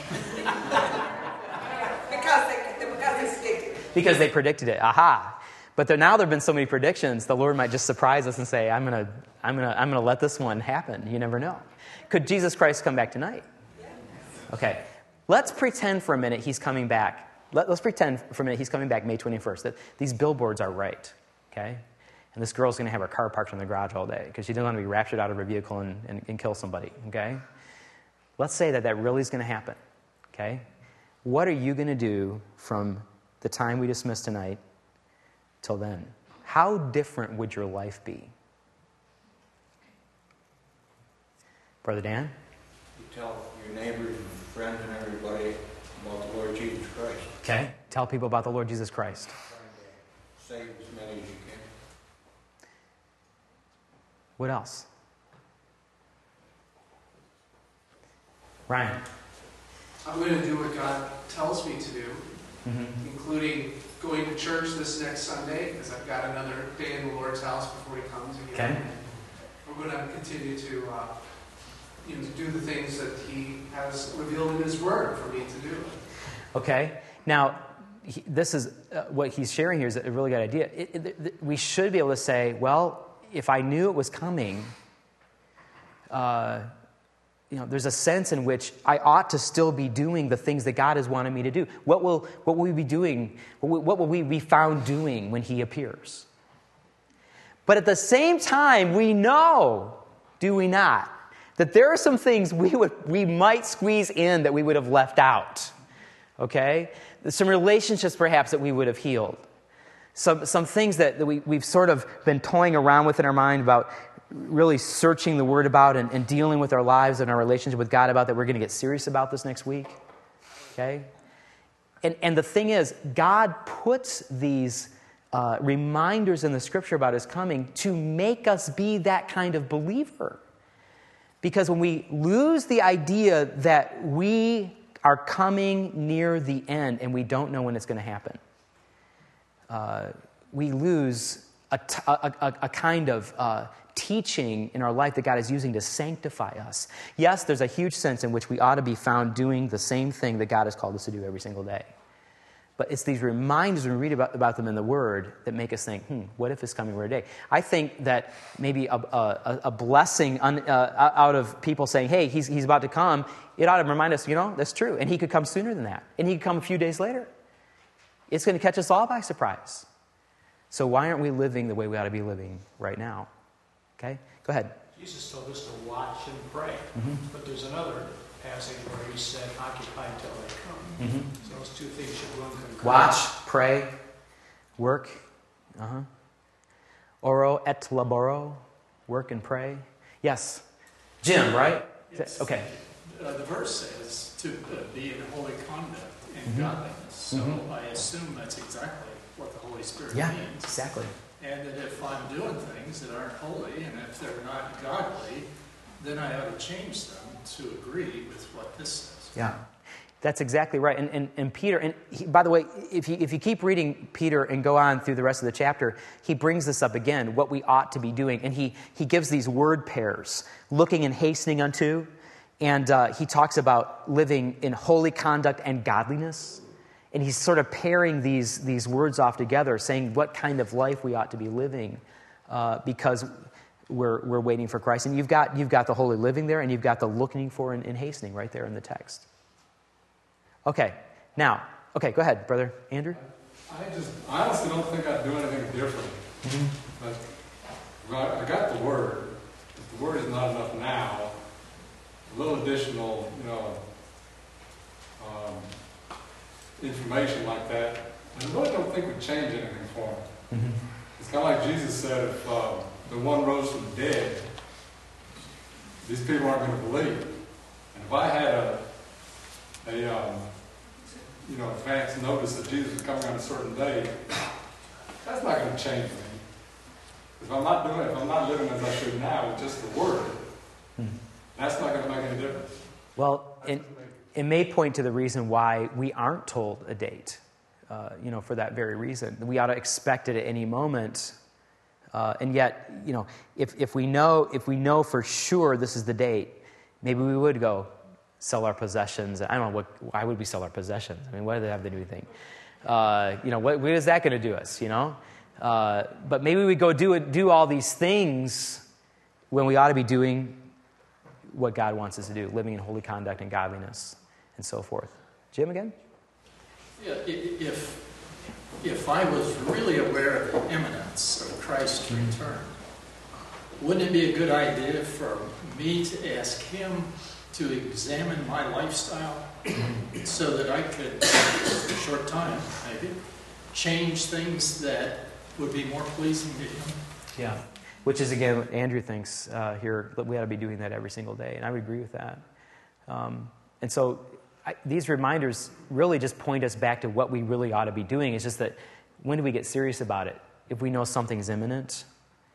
Because they, because they predicted it. Because they predicted it. Aha. But there, now there have been so many predictions, the Lord might just surprise us and say, I'm going to I'm gonna, I'm gonna let this one happen. You never know. Could Jesus Christ come back tonight? Okay. Let's pretend for a minute he's coming back. Let, let's pretend for a minute he's coming back May twenty-first, that these billboards are right. Okay? And this girl's going to have her car parked in the garage all day because she doesn't want to be raptured out of her vehicle and, and, and kill somebody. Okay? Let's say that that really is going to happen. Okay? What are you going to do from the time we dismiss tonight till then? How different would your life be? Brother Dan? You tell your neighbors and friends and everybody about the Lord Jesus Christ. Okay. Tell people about the Lord Jesus Christ. Save as many as you can. What else? Ryan? I'm going to do what God tells me to do, Mm-hmm. including going to church this next Sunday, because I've got another day in the Lord's house before He comes again. Okay. We're going to continue to, uh, you know, to do the things that He has revealed in His Word for me to do. Okay. Now, he, this is uh, what he's sharing here is a really good idea. It, it, it, we should be able to say, well, if I knew it was coming, uh, you know, there's a sense in which I ought to still be doing the things that God has wanted me to do. What will what will we be doing? What will, what will we be found doing when He appears? But at the same time, we know, do we not, that there are some things we would we might squeeze in that we would have left out. Okay? Some relationships perhaps that we would have healed. Some some things that, that we, we've sort of been toying around with in our mind about really searching the Word about and, and dealing with our lives and our relationship with God about, that we're going to get serious about this next week. Okay? And, and the thing is, God puts these uh, reminders in the Scripture about His coming to make us be that kind of believer. Because when we lose the idea that we are coming near the end and we don't know when it's going to happen, uh, we lose a, t- a, a, a kind of uh, teaching in our life that God is using to sanctify us. Yes, there's a huge sense in which we ought to be found doing the same thing that God has called us to do every single day. But it's these reminders when we read about, about them in the Word that make us think, hmm, what if it's coming for a day? I think that maybe a, a, a blessing un, uh, out of people saying, hey, he's, he's about to come, it ought to remind us, you know, that's true. And He could come sooner than that. And He could come a few days later. It's going to catch us all by surprise. So why aren't we living the way we ought to be living right now? Okay? Go ahead. Jesus told us to watch and pray. Mm-hmm. But there's another passage where He said, occupy until they come. Mm-hmm. So those two things should run concurrently. Watch, pray, work. Uh-huh. Oro et laboro, work and pray. Yes. Jim, right? Yes. Okay. Uh, the verse says to uh, be in holy conduct and Mm-hmm. godliness. So Mm-hmm. I assume that's exactly what the Holy Spirit Yeah, means. exactly. And that if I'm doing things that aren't holy and if they're not godly, then I ought to change them to agree with what this says. Yeah. That's exactly right. And, and, and Peter, and he, by the way, if you, if you keep reading Peter and go on through the rest of the chapter, he brings this up again, what we ought to be doing. And he, he gives these word pairs, looking and hastening unto. And uh, he talks about living in holy conduct and godliness. And he's sort of pairing these, these words off together, saying what kind of life we ought to be living uh, because we're, we're waiting for Christ. And you've got, you've got the holy living there, and you've got the looking for and, and hastening right there in the text. Okay, now, okay, go ahead, Brother Andrew. I just I honestly don't think I'd do anything different. Mm-hmm. But well, I got the Word. If the Word is not enough now, a little additional, you know, um, information like that, I really don't think would change anything for me. Mm-hmm. It's kind of like Jesus said, if uh, the one rose from the dead, these people aren't going to believe. And if I had a, a um, you know, advance notice that Jesus was coming on a certain day, that's not going to change me. If I'm not doing, if I'm not living as I should now with just the Word, Mm-hmm. that's not going to make any difference. Well, it, it may point to the reason why we aren't told a date, uh, you know, for that very reason. We ought to expect it at any moment. Uh, and yet, you know, if, if we know if we know for sure this is the date, maybe we would go sell our possessions. I don't know, what, why would we sell our possessions? I mean, what do they have to do with anything? Uh, you know, what, what is that going to do us, you know? Uh, but maybe we go do it, do all these things when we ought to be doing what God wants us to do, living in holy conduct and godliness and so forth. Jim, again? Yeah, i- if, if I was really aware of the imminence of Christ's return, wouldn't it be a good idea for me to ask him to examine my lifestyle so that I could, in a short time maybe, change things that would be more pleasing to him? Yeah. Which is, again, what Andrew thinks uh, here, that we ought to be doing that every single day, and I would agree with that. Um, and so I, these reminders really just point us back to what we really ought to be doing. It's just that when do we get serious about it? If we know something's imminent,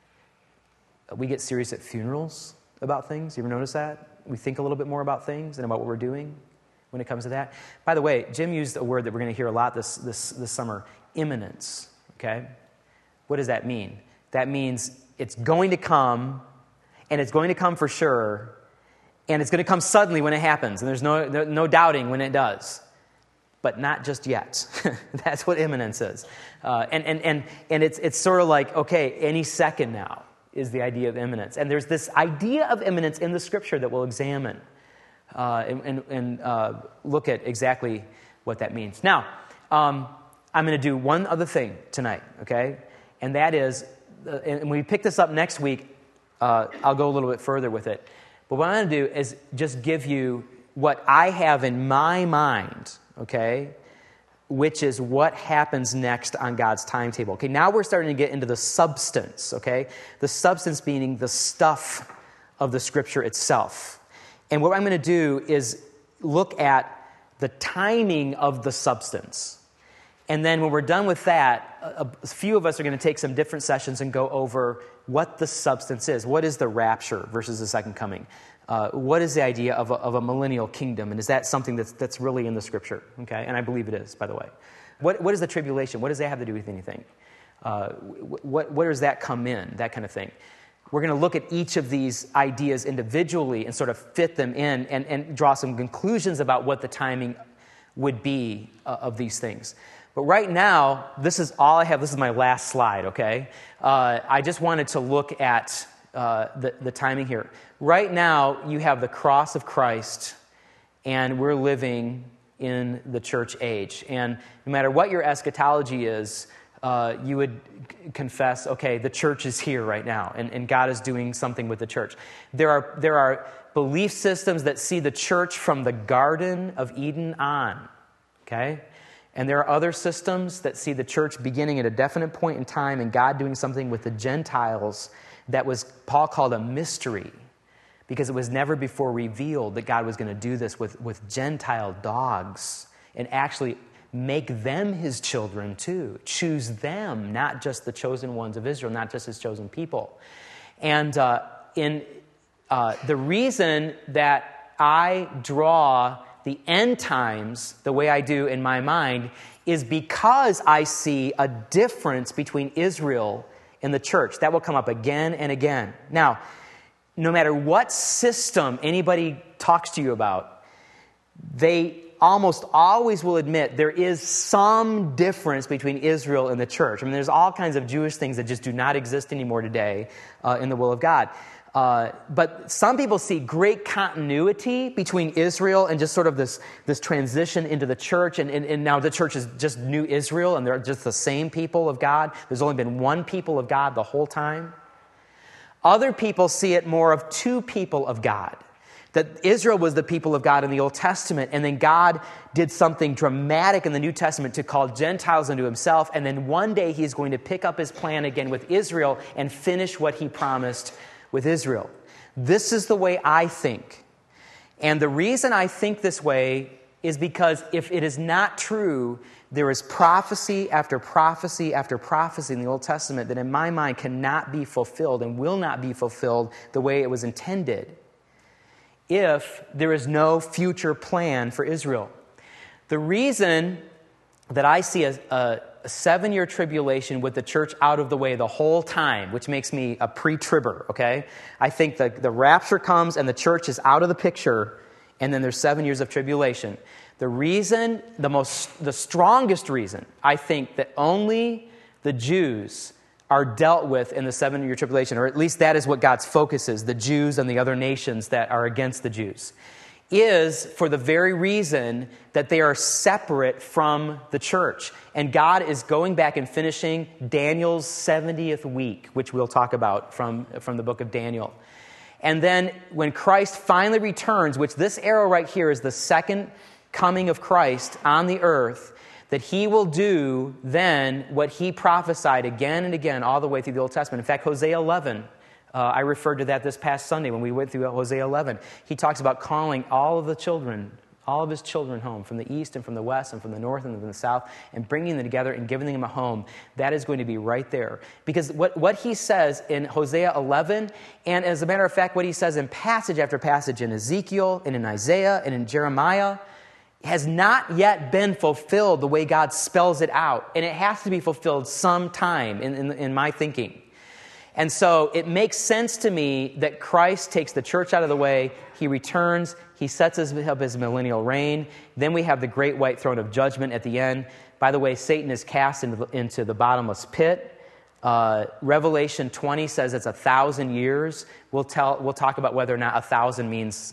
we get serious at funerals about things. You ever notice that? We think a little bit more about things and about what we're doing when it comes to that. By the way, Jim used a word that we're going to hear a lot this, this, this summer, imminence, okay? What does that mean? That means it's going to come, and it's going to come for sure, and it's going to come suddenly when it happens, and there's no, no, no doubting when it does. But not just yet. That's what imminence is. Uh, and and, and, and it's, it's sort of like, okay, any second now is the idea of imminence. And there's this idea of imminence in the Scripture that we'll examine uh, and, and, and uh, look at exactly what that means. Now, um, I'm going to do one other thing tonight, okay? And that is, uh, and when we pick this up next week, uh, I'll go a little bit further with it. But what I'm going to do is just give you what I have in my mind, okay, which is what happens next on God's timetable. Okay, now we're starting to get into the substance, okay? The substance meaning the stuff of the Scripture itself. And what I'm going to do is look at the timing of the substance. And then when we're done with that, a, a few of us are going to take some different sessions and go over what the substance is. What is the rapture versus the second coming? Uh, what is the idea of a, of a millennial kingdom? And is that something that's, that's really in the Scripture? Okay, and I believe it is, by the way. What, what is the tribulation? What does that have to do with anything? Uh, what, where does that come in? That kind of thing. We're going to look at each of these ideas individually and sort of fit them in and, and draw some conclusions about what the timing would be uh, of these things. But right now, this is all I have. This is my last slide, okay? Uh, I just wanted to look at uh, the, the timing here. Right now, you have the cross of Christ, and we're living in the church age. And no matter what your eschatology is, uh, you would confess, okay, the church is here right now, and, and God is doing something with the church. There are, there are belief systems that see the church from the Garden of Eden on, okay? And there are other systems that see the church beginning at a definite point in time and God doing something with the Gentiles that was, Paul called a mystery, because it was never before revealed that God was going to do this with, with Gentile dogs and actually make them his children too. Choose them, not just the chosen ones of Israel, not just his chosen people. And uh, in uh, the reason that I draw the end times the way I do in my mind is because I see a difference between Israel and the church. That will come up again and again. Now, no matter what system anybody talks to you about, they almost always will admit there is some difference between Israel and the church. I mean, there's all kinds of Jewish things that just do not exist anymore today uh, in the will of God. Uh, but some people see great continuity between Israel and just sort of this, this transition into the church. And, and, and now the church is just new Israel, and they're just the same people of God. There's only been one people of God the whole time. Other people see it more of two people of God. That Israel was the people of God in the Old Testament, and then God did something dramatic in the New Testament to call Gentiles unto himself, and then one day he's going to pick up his plan again with Israel and finish what he promised with Israel. This is the way I think. And the reason I think this way is because if it is not true, there is prophecy after prophecy after prophecy in the Old Testament that in my mind cannot be fulfilled and will not be fulfilled the way it was intended if there is no future plan for Israel. The reason that I see a, a, a seven-year tribulation with the church out of the way the whole time, which makes me a pre-tribber, okay? I think the, the rapture comes and the church is out of the picture, and then there's seven years of tribulation. The reason, the most, the strongest reason, I think that only the Jews are dealt with in the seven-year tribulation, or at least that is what God's focus is, the Jews and the other nations that are against the Jews, is for the very reason that they are separate from the church. And God is going back and finishing Daniel's seventieth week, which we'll talk about from, from the book of Daniel. And then when Christ finally returns, which this arrow right here is the second coming of Christ on the earth, that he will do then what he prophesied again and again all the way through the Old Testament. In fact, Hosea eleven, uh, I referred to that this past Sunday when we went through Hosea eleven. He talks about calling all of the children, all of his children home from the east and from the west and from the north and from the south, and bringing them together and giving them a home. That is going to be right there. Because what, what he says in Hosea eleven, and as a matter of fact, what he says in passage after passage in Ezekiel and in Isaiah and in Jeremiah, has not yet been fulfilled the way God spells it out. And it has to be fulfilled sometime in, in, in my thinking. And so it makes sense to me that Christ takes the church out of the way, he returns, he sets his, up his millennial reign, then we have the great white throne of judgment at the end. By the way, Satan is cast into the, into the bottomless pit. Uh, Revelation twenty says it's a thousand years. We'll, tell, we'll talk about whether or not a thousand means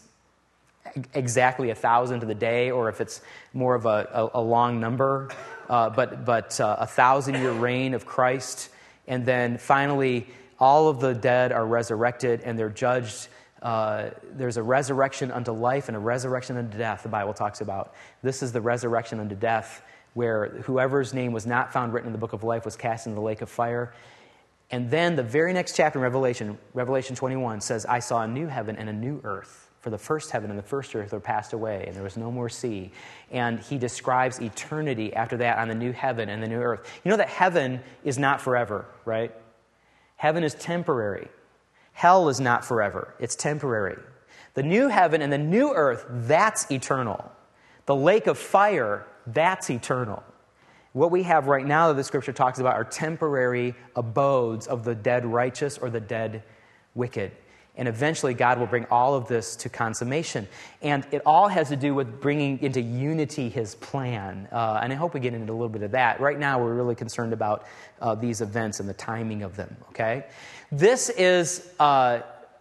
exactly a thousand to the day, or if it's more of a, a, a long number, uh, but but uh, a thousand-year reign of Christ. And then finally, all of the dead are resurrected, and they're judged. Uh, there's a resurrection unto life and a resurrection unto death, the Bible talks about. This is the resurrection unto death, where whoever's name was not found written in the book of life was cast into the lake of fire. And then the very next chapter in Revelation, Revelation twenty-one, says, I saw a new heaven and a new earth. For the first heaven and the first earth are passed away, and there was no more sea. And he describes eternity after that on the new heaven and the new earth. You know that heaven is not forever, right? Heaven is temporary. Hell is not forever. It's temporary. The new heaven and the new earth, that's eternal. The lake of fire, that's eternal. What we have right now that the scripture talks about are temporary abodes of the dead righteous or the dead wicked. And eventually God will bring all of this to consummation. And it all has to do with bringing into unity his plan. Uh, and I hope we get into a little bit of that. Right now we're really concerned about uh, these events and the timing of them, okay? This is uh,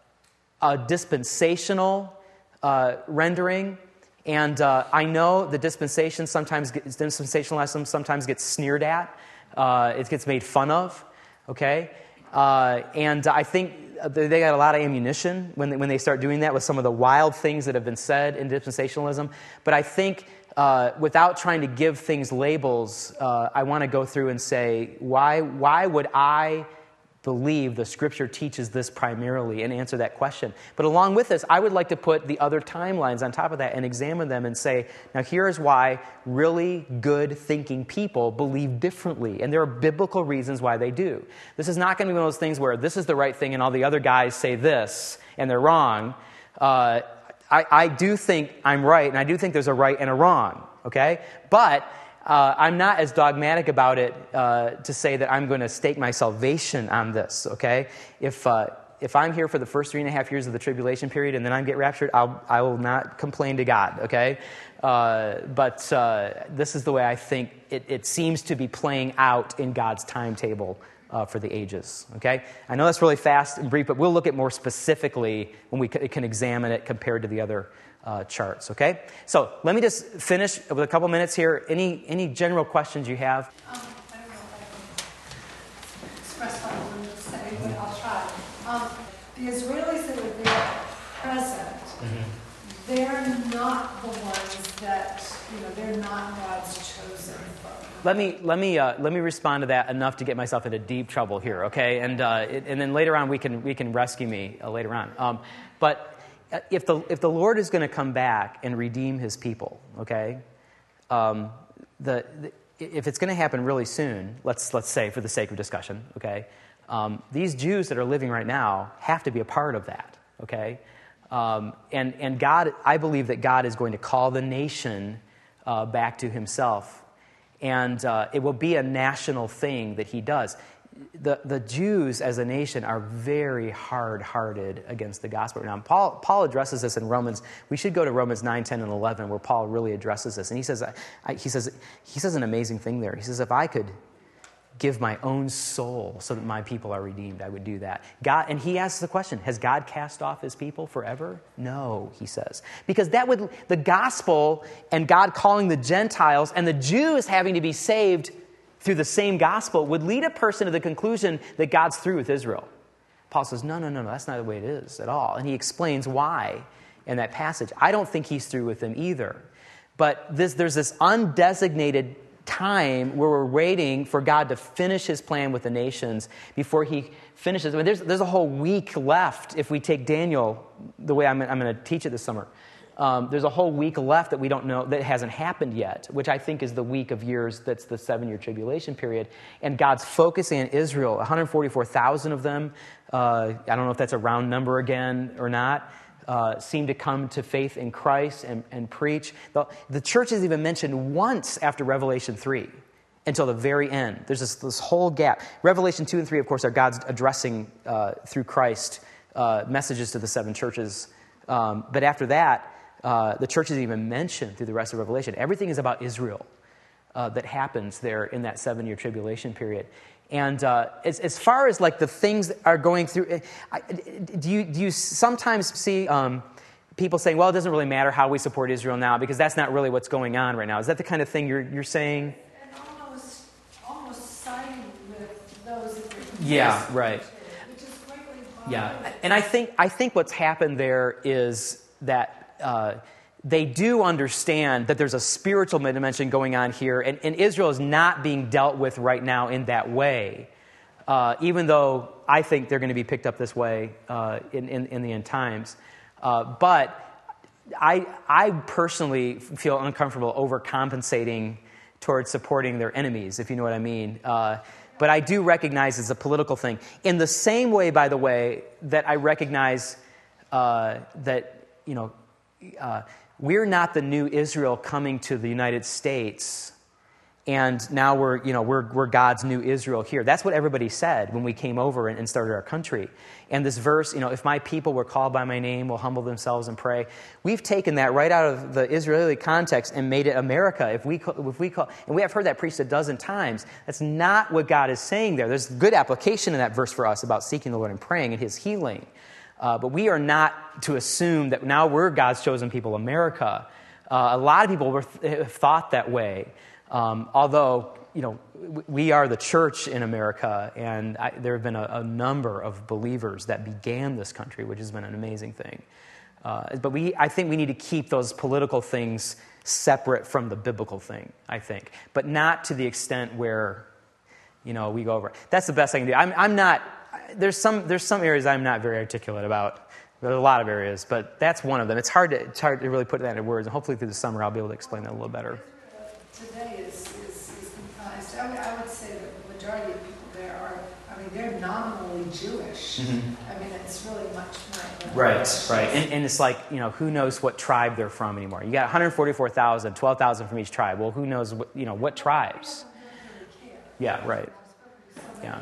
a dispensational uh, rendering. And uh, I know the dispensation sometimes gets, dispensationalism sometimes gets sneered at. Uh, it gets made fun of, okay? Uh, and I think they got a lot of ammunition when they, when they start doing that with some of the wild things that have been said in dispensationalism. But I think uh, without trying to give things labels, uh, I want to go through and say, why, why would I believe the Scripture teaches this primarily, and answer that question. But along with this, I would like to put the other timelines on top of that and examine them and say, now here's why really good thinking people believe differently, and there are biblical reasons why they do. This is not going to be one of those things where this is the right thing and all the other guys say this and they're wrong. Uh, I, I do think I'm right, and I do think there's a right and a wrong, okay? But Uh, I'm not as dogmatic about it uh, to say that I'm going to stake my salvation on this, okay? If uh, if I'm here for the first three and a half years of the tribulation period and then I get raptured, I'll, I will not complain to God, okay? Uh, but uh, this is the way I think it, it seems to be playing out in God's timetable uh, for the ages, okay? I know that's really fast and brief, but we'll look at more specifically when we c- can examine it compared to the other Uh, charts, okay? So let me just finish with a couple minutes here. Any any general questions you have? Um, I don't know if I can express what I want to say, but I'll try. Um, the Israelis that are there present, mm-hmm. they're not the ones that, you know, they're not God's chosen folk. Let me let me uh, let me respond to that enough to get myself into deep trouble here, okay? And uh, it, and then later on we can we can rescue me uh, later on. Um, but If the if the Lord is going to come back and redeem his people, okay, um, the, the if it's going to happen really soon, let's let's say for the sake of discussion, okay, um, these Jews that are living right now have to be a part of that, okay, um, and and God, I believe that God is going to call the nation uh, back to himself, and uh, it will be a national thing that he does. The, the Jews as a nation are very hard-hearted against the gospel. Now, Paul, Paul addresses this in Romans. We should go to Romans nine, ten, and eleven, where Paul really addresses this. And he says, I, he says, he says an amazing thing there. He says, if I could, give my own soul so that my people are redeemed, I would do that. God, and he asks the question, has God cast off his people forever? No, he says. Because that would, the gospel and God calling the Gentiles and the Jews having to be saved through the same gospel would lead a person to the conclusion that God's through with Israel. Paul says, no, no, no, no, that's not the way it is at all. And he explains why in that passage. I don't think he's through with them either. But this, there's this undesignated time where we're waiting for God to finish his plan with the nations before he finishes. I mean, there's, there's a whole week left if we take Daniel the way I'm, I'm going to teach it this summer. Um, there's a whole week left that we don't know, that hasn't happened yet, which I think is the week of years that's the seven-year tribulation period. And God's focusing on Israel, one hundred forty-four thousand of them. Uh, I don't know if that's a round number again or not. Uh, seem to come to faith in Christ and, and preach. The, the church is even mentioned once after Revelation three until the very end. There's this, this whole gap. Revelation two and three, of course, are God's addressing uh, through Christ uh, messages to the seven churches. Um, but after that, uh, the church is even mentioned through the rest of Revelation. Everything is about Israel uh, that happens there in that seven-year tribulation period. And uh, as, as far as like the things that are going through, I, do you do you sometimes see um, people saying, "Well, it doesn't really matter how we support Israel now because that's not really what's going on right now"? Is that the kind of thing you're you're saying? And almost almost siding with those that are Yeah, right. which is greatly Yeah, and I think I think what's happened there is that uh, they do understand that there's a spiritual dimension going on here, and, and Israel is not being dealt with right now in that way, uh, even though I think they're going to be picked up this way uh, in, in, in the end times. Uh, but I, I personally feel uncomfortable overcompensating towards supporting their enemies, if you know what I mean. Uh, but I do recognize it's a political thing. In the same way, by the way, that I recognize uh, that, you know, uh, we're not the new Israel coming to the United States, and now we're, you know, we're we're God's new Israel here. That's what everybody said when we came over and, and started our country. And this verse, you know, if my people were called by my name, will humble themselves and pray. We've taken that right out of the Israeli context and made it America. If we call, if we call, and we have heard that preached a dozen times. That's not what God is saying there. There's good application in that verse for us about seeking the Lord and praying and His healing. Uh, but we are not to assume that now we're God's chosen people, America. Uh, a lot of people were th- have thought that way. Um, although, you know, we are the church in America, and I, there have been a, a number of believers that began this country, which has been an amazing thing. Uh, but we, I think we need to keep those political things separate from the biblical thing, I think. But not to the extent where, you know, we go over. That's the best I can do. I'm, I'm not... There's some there's some areas I'm not very articulate about. There's a lot of areas, but that's one of them. It's hard to it's hard to really put that into words, and hopefully through the summer I'll be able to explain that a little better. Today is, is, is comprised, I would, I would say that the majority of people there are, I mean, they're nominally Jewish. Mm-hmm. I mean, it's really much more than Right, right. And, and it's like, you know, who knows what tribe they're from anymore? You got one hundred forty-four thousand, twelve thousand from each tribe. Well, who knows, what, you know, what tribes? Yeah, right. Yeah.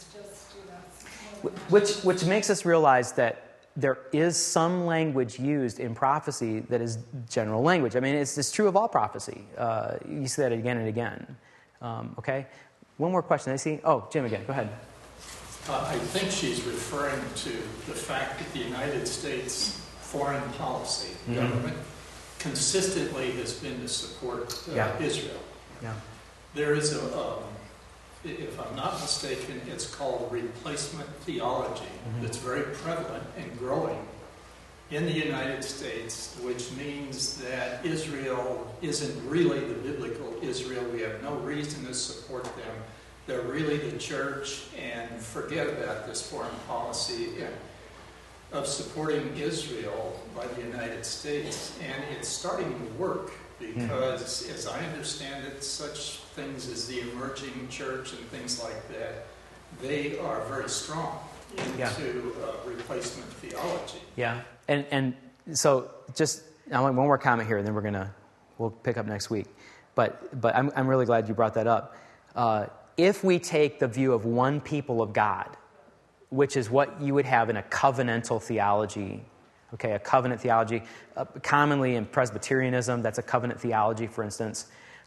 Which which makes us realize that there is some language used in prophecy that is general language. I mean, it's, it's true of all prophecy. Uh, you see that again and again. Um, okay? One more question. I see. Oh, Jim again. Go ahead. Uh, I think she's referring to the fact that the United States foreign policy mm-hmm. government consistently has been to support uh, yeah. Israel. Yeah. There is a... Um, if I'm not mistaken, it's called replacement theology mm-hmm. that's very prevalent and growing in the United States, which means that Israel isn't really the biblical Israel. We have no reason to support them. They're really the church, and forget about this foreign policy of supporting Israel by the United States. And it's starting to work because, mm-hmm. as I understand it, such things as the emerging church and things like that, they are very strong into yeah. uh, replacement theology. Yeah, and and so just I want one more comment here, and then we're gonna we'll pick up next week. But but I'm I'm really glad you brought that up. Uh, if we take the view of one people of God, which is what you would have in a covenantal theology. Okay, a covenant theology, uh, commonly in Presbyterianism, that's a covenant theology, for instance.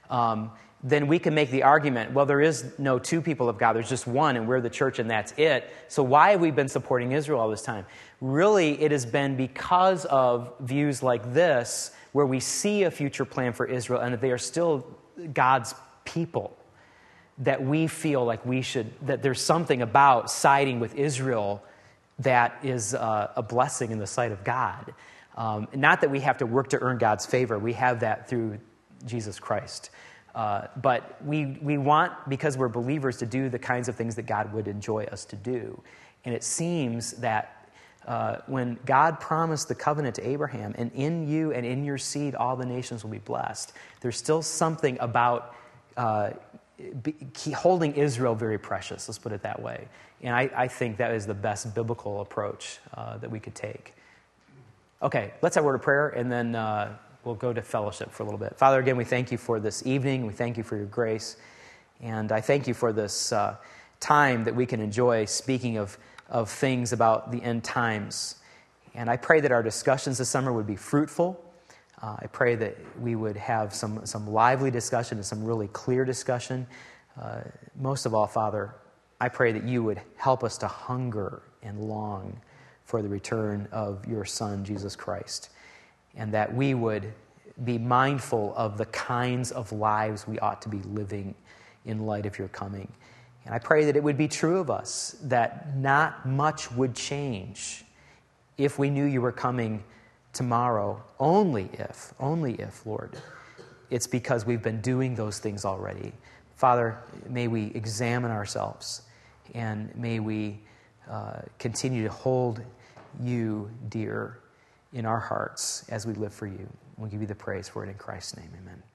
um, then we can make the argument, well, there is no two people of God, there's just one, and we're the church, and that's it. So why have we been supporting Israel all this time? Really, it has been because of views like this, where we see a future plan for Israel, and that they are still God's people, that we feel like we should, that there's something about siding with Israel that is uh, a blessing in the sight of God. Um, not that we have to work to earn God's favor. We have that through Jesus Christ. Uh, but we we want, because we're believers, to do the kinds of things that God would enjoy us to do. And it seems that uh, when God promised the covenant to Abraham, and in you and in your seed all the nations will be blessed, there's still something about uh, be, holding Israel very precious, let's put it that way. And I, I think that is the best biblical approach uh, that we could take. Okay, let's have a word of prayer, and then uh, we'll go to fellowship for a little bit. Father, again, we thank you for this evening. We thank you for your grace. And I thank you for this uh, time that we can enjoy speaking of, of things about the end times. And I pray that our discussions this summer would be fruitful. Uh, I pray that we would have some, some lively discussion and some really clear discussion. Uh, most of all, Father, I pray that you would help us to hunger and long for the return of your Son, Jesus Christ, and that we would be mindful of the kinds of lives we ought to be living in light of your coming. And I pray that it would be true of us that not much would change if we knew you were coming tomorrow, only if, only if, Lord, it's because we've been doing those things already. Father, may we examine ourselves, and may we uh, continue to hold you dear in our hearts as we live for you. We'll give you the praise for it in Christ's name. Amen.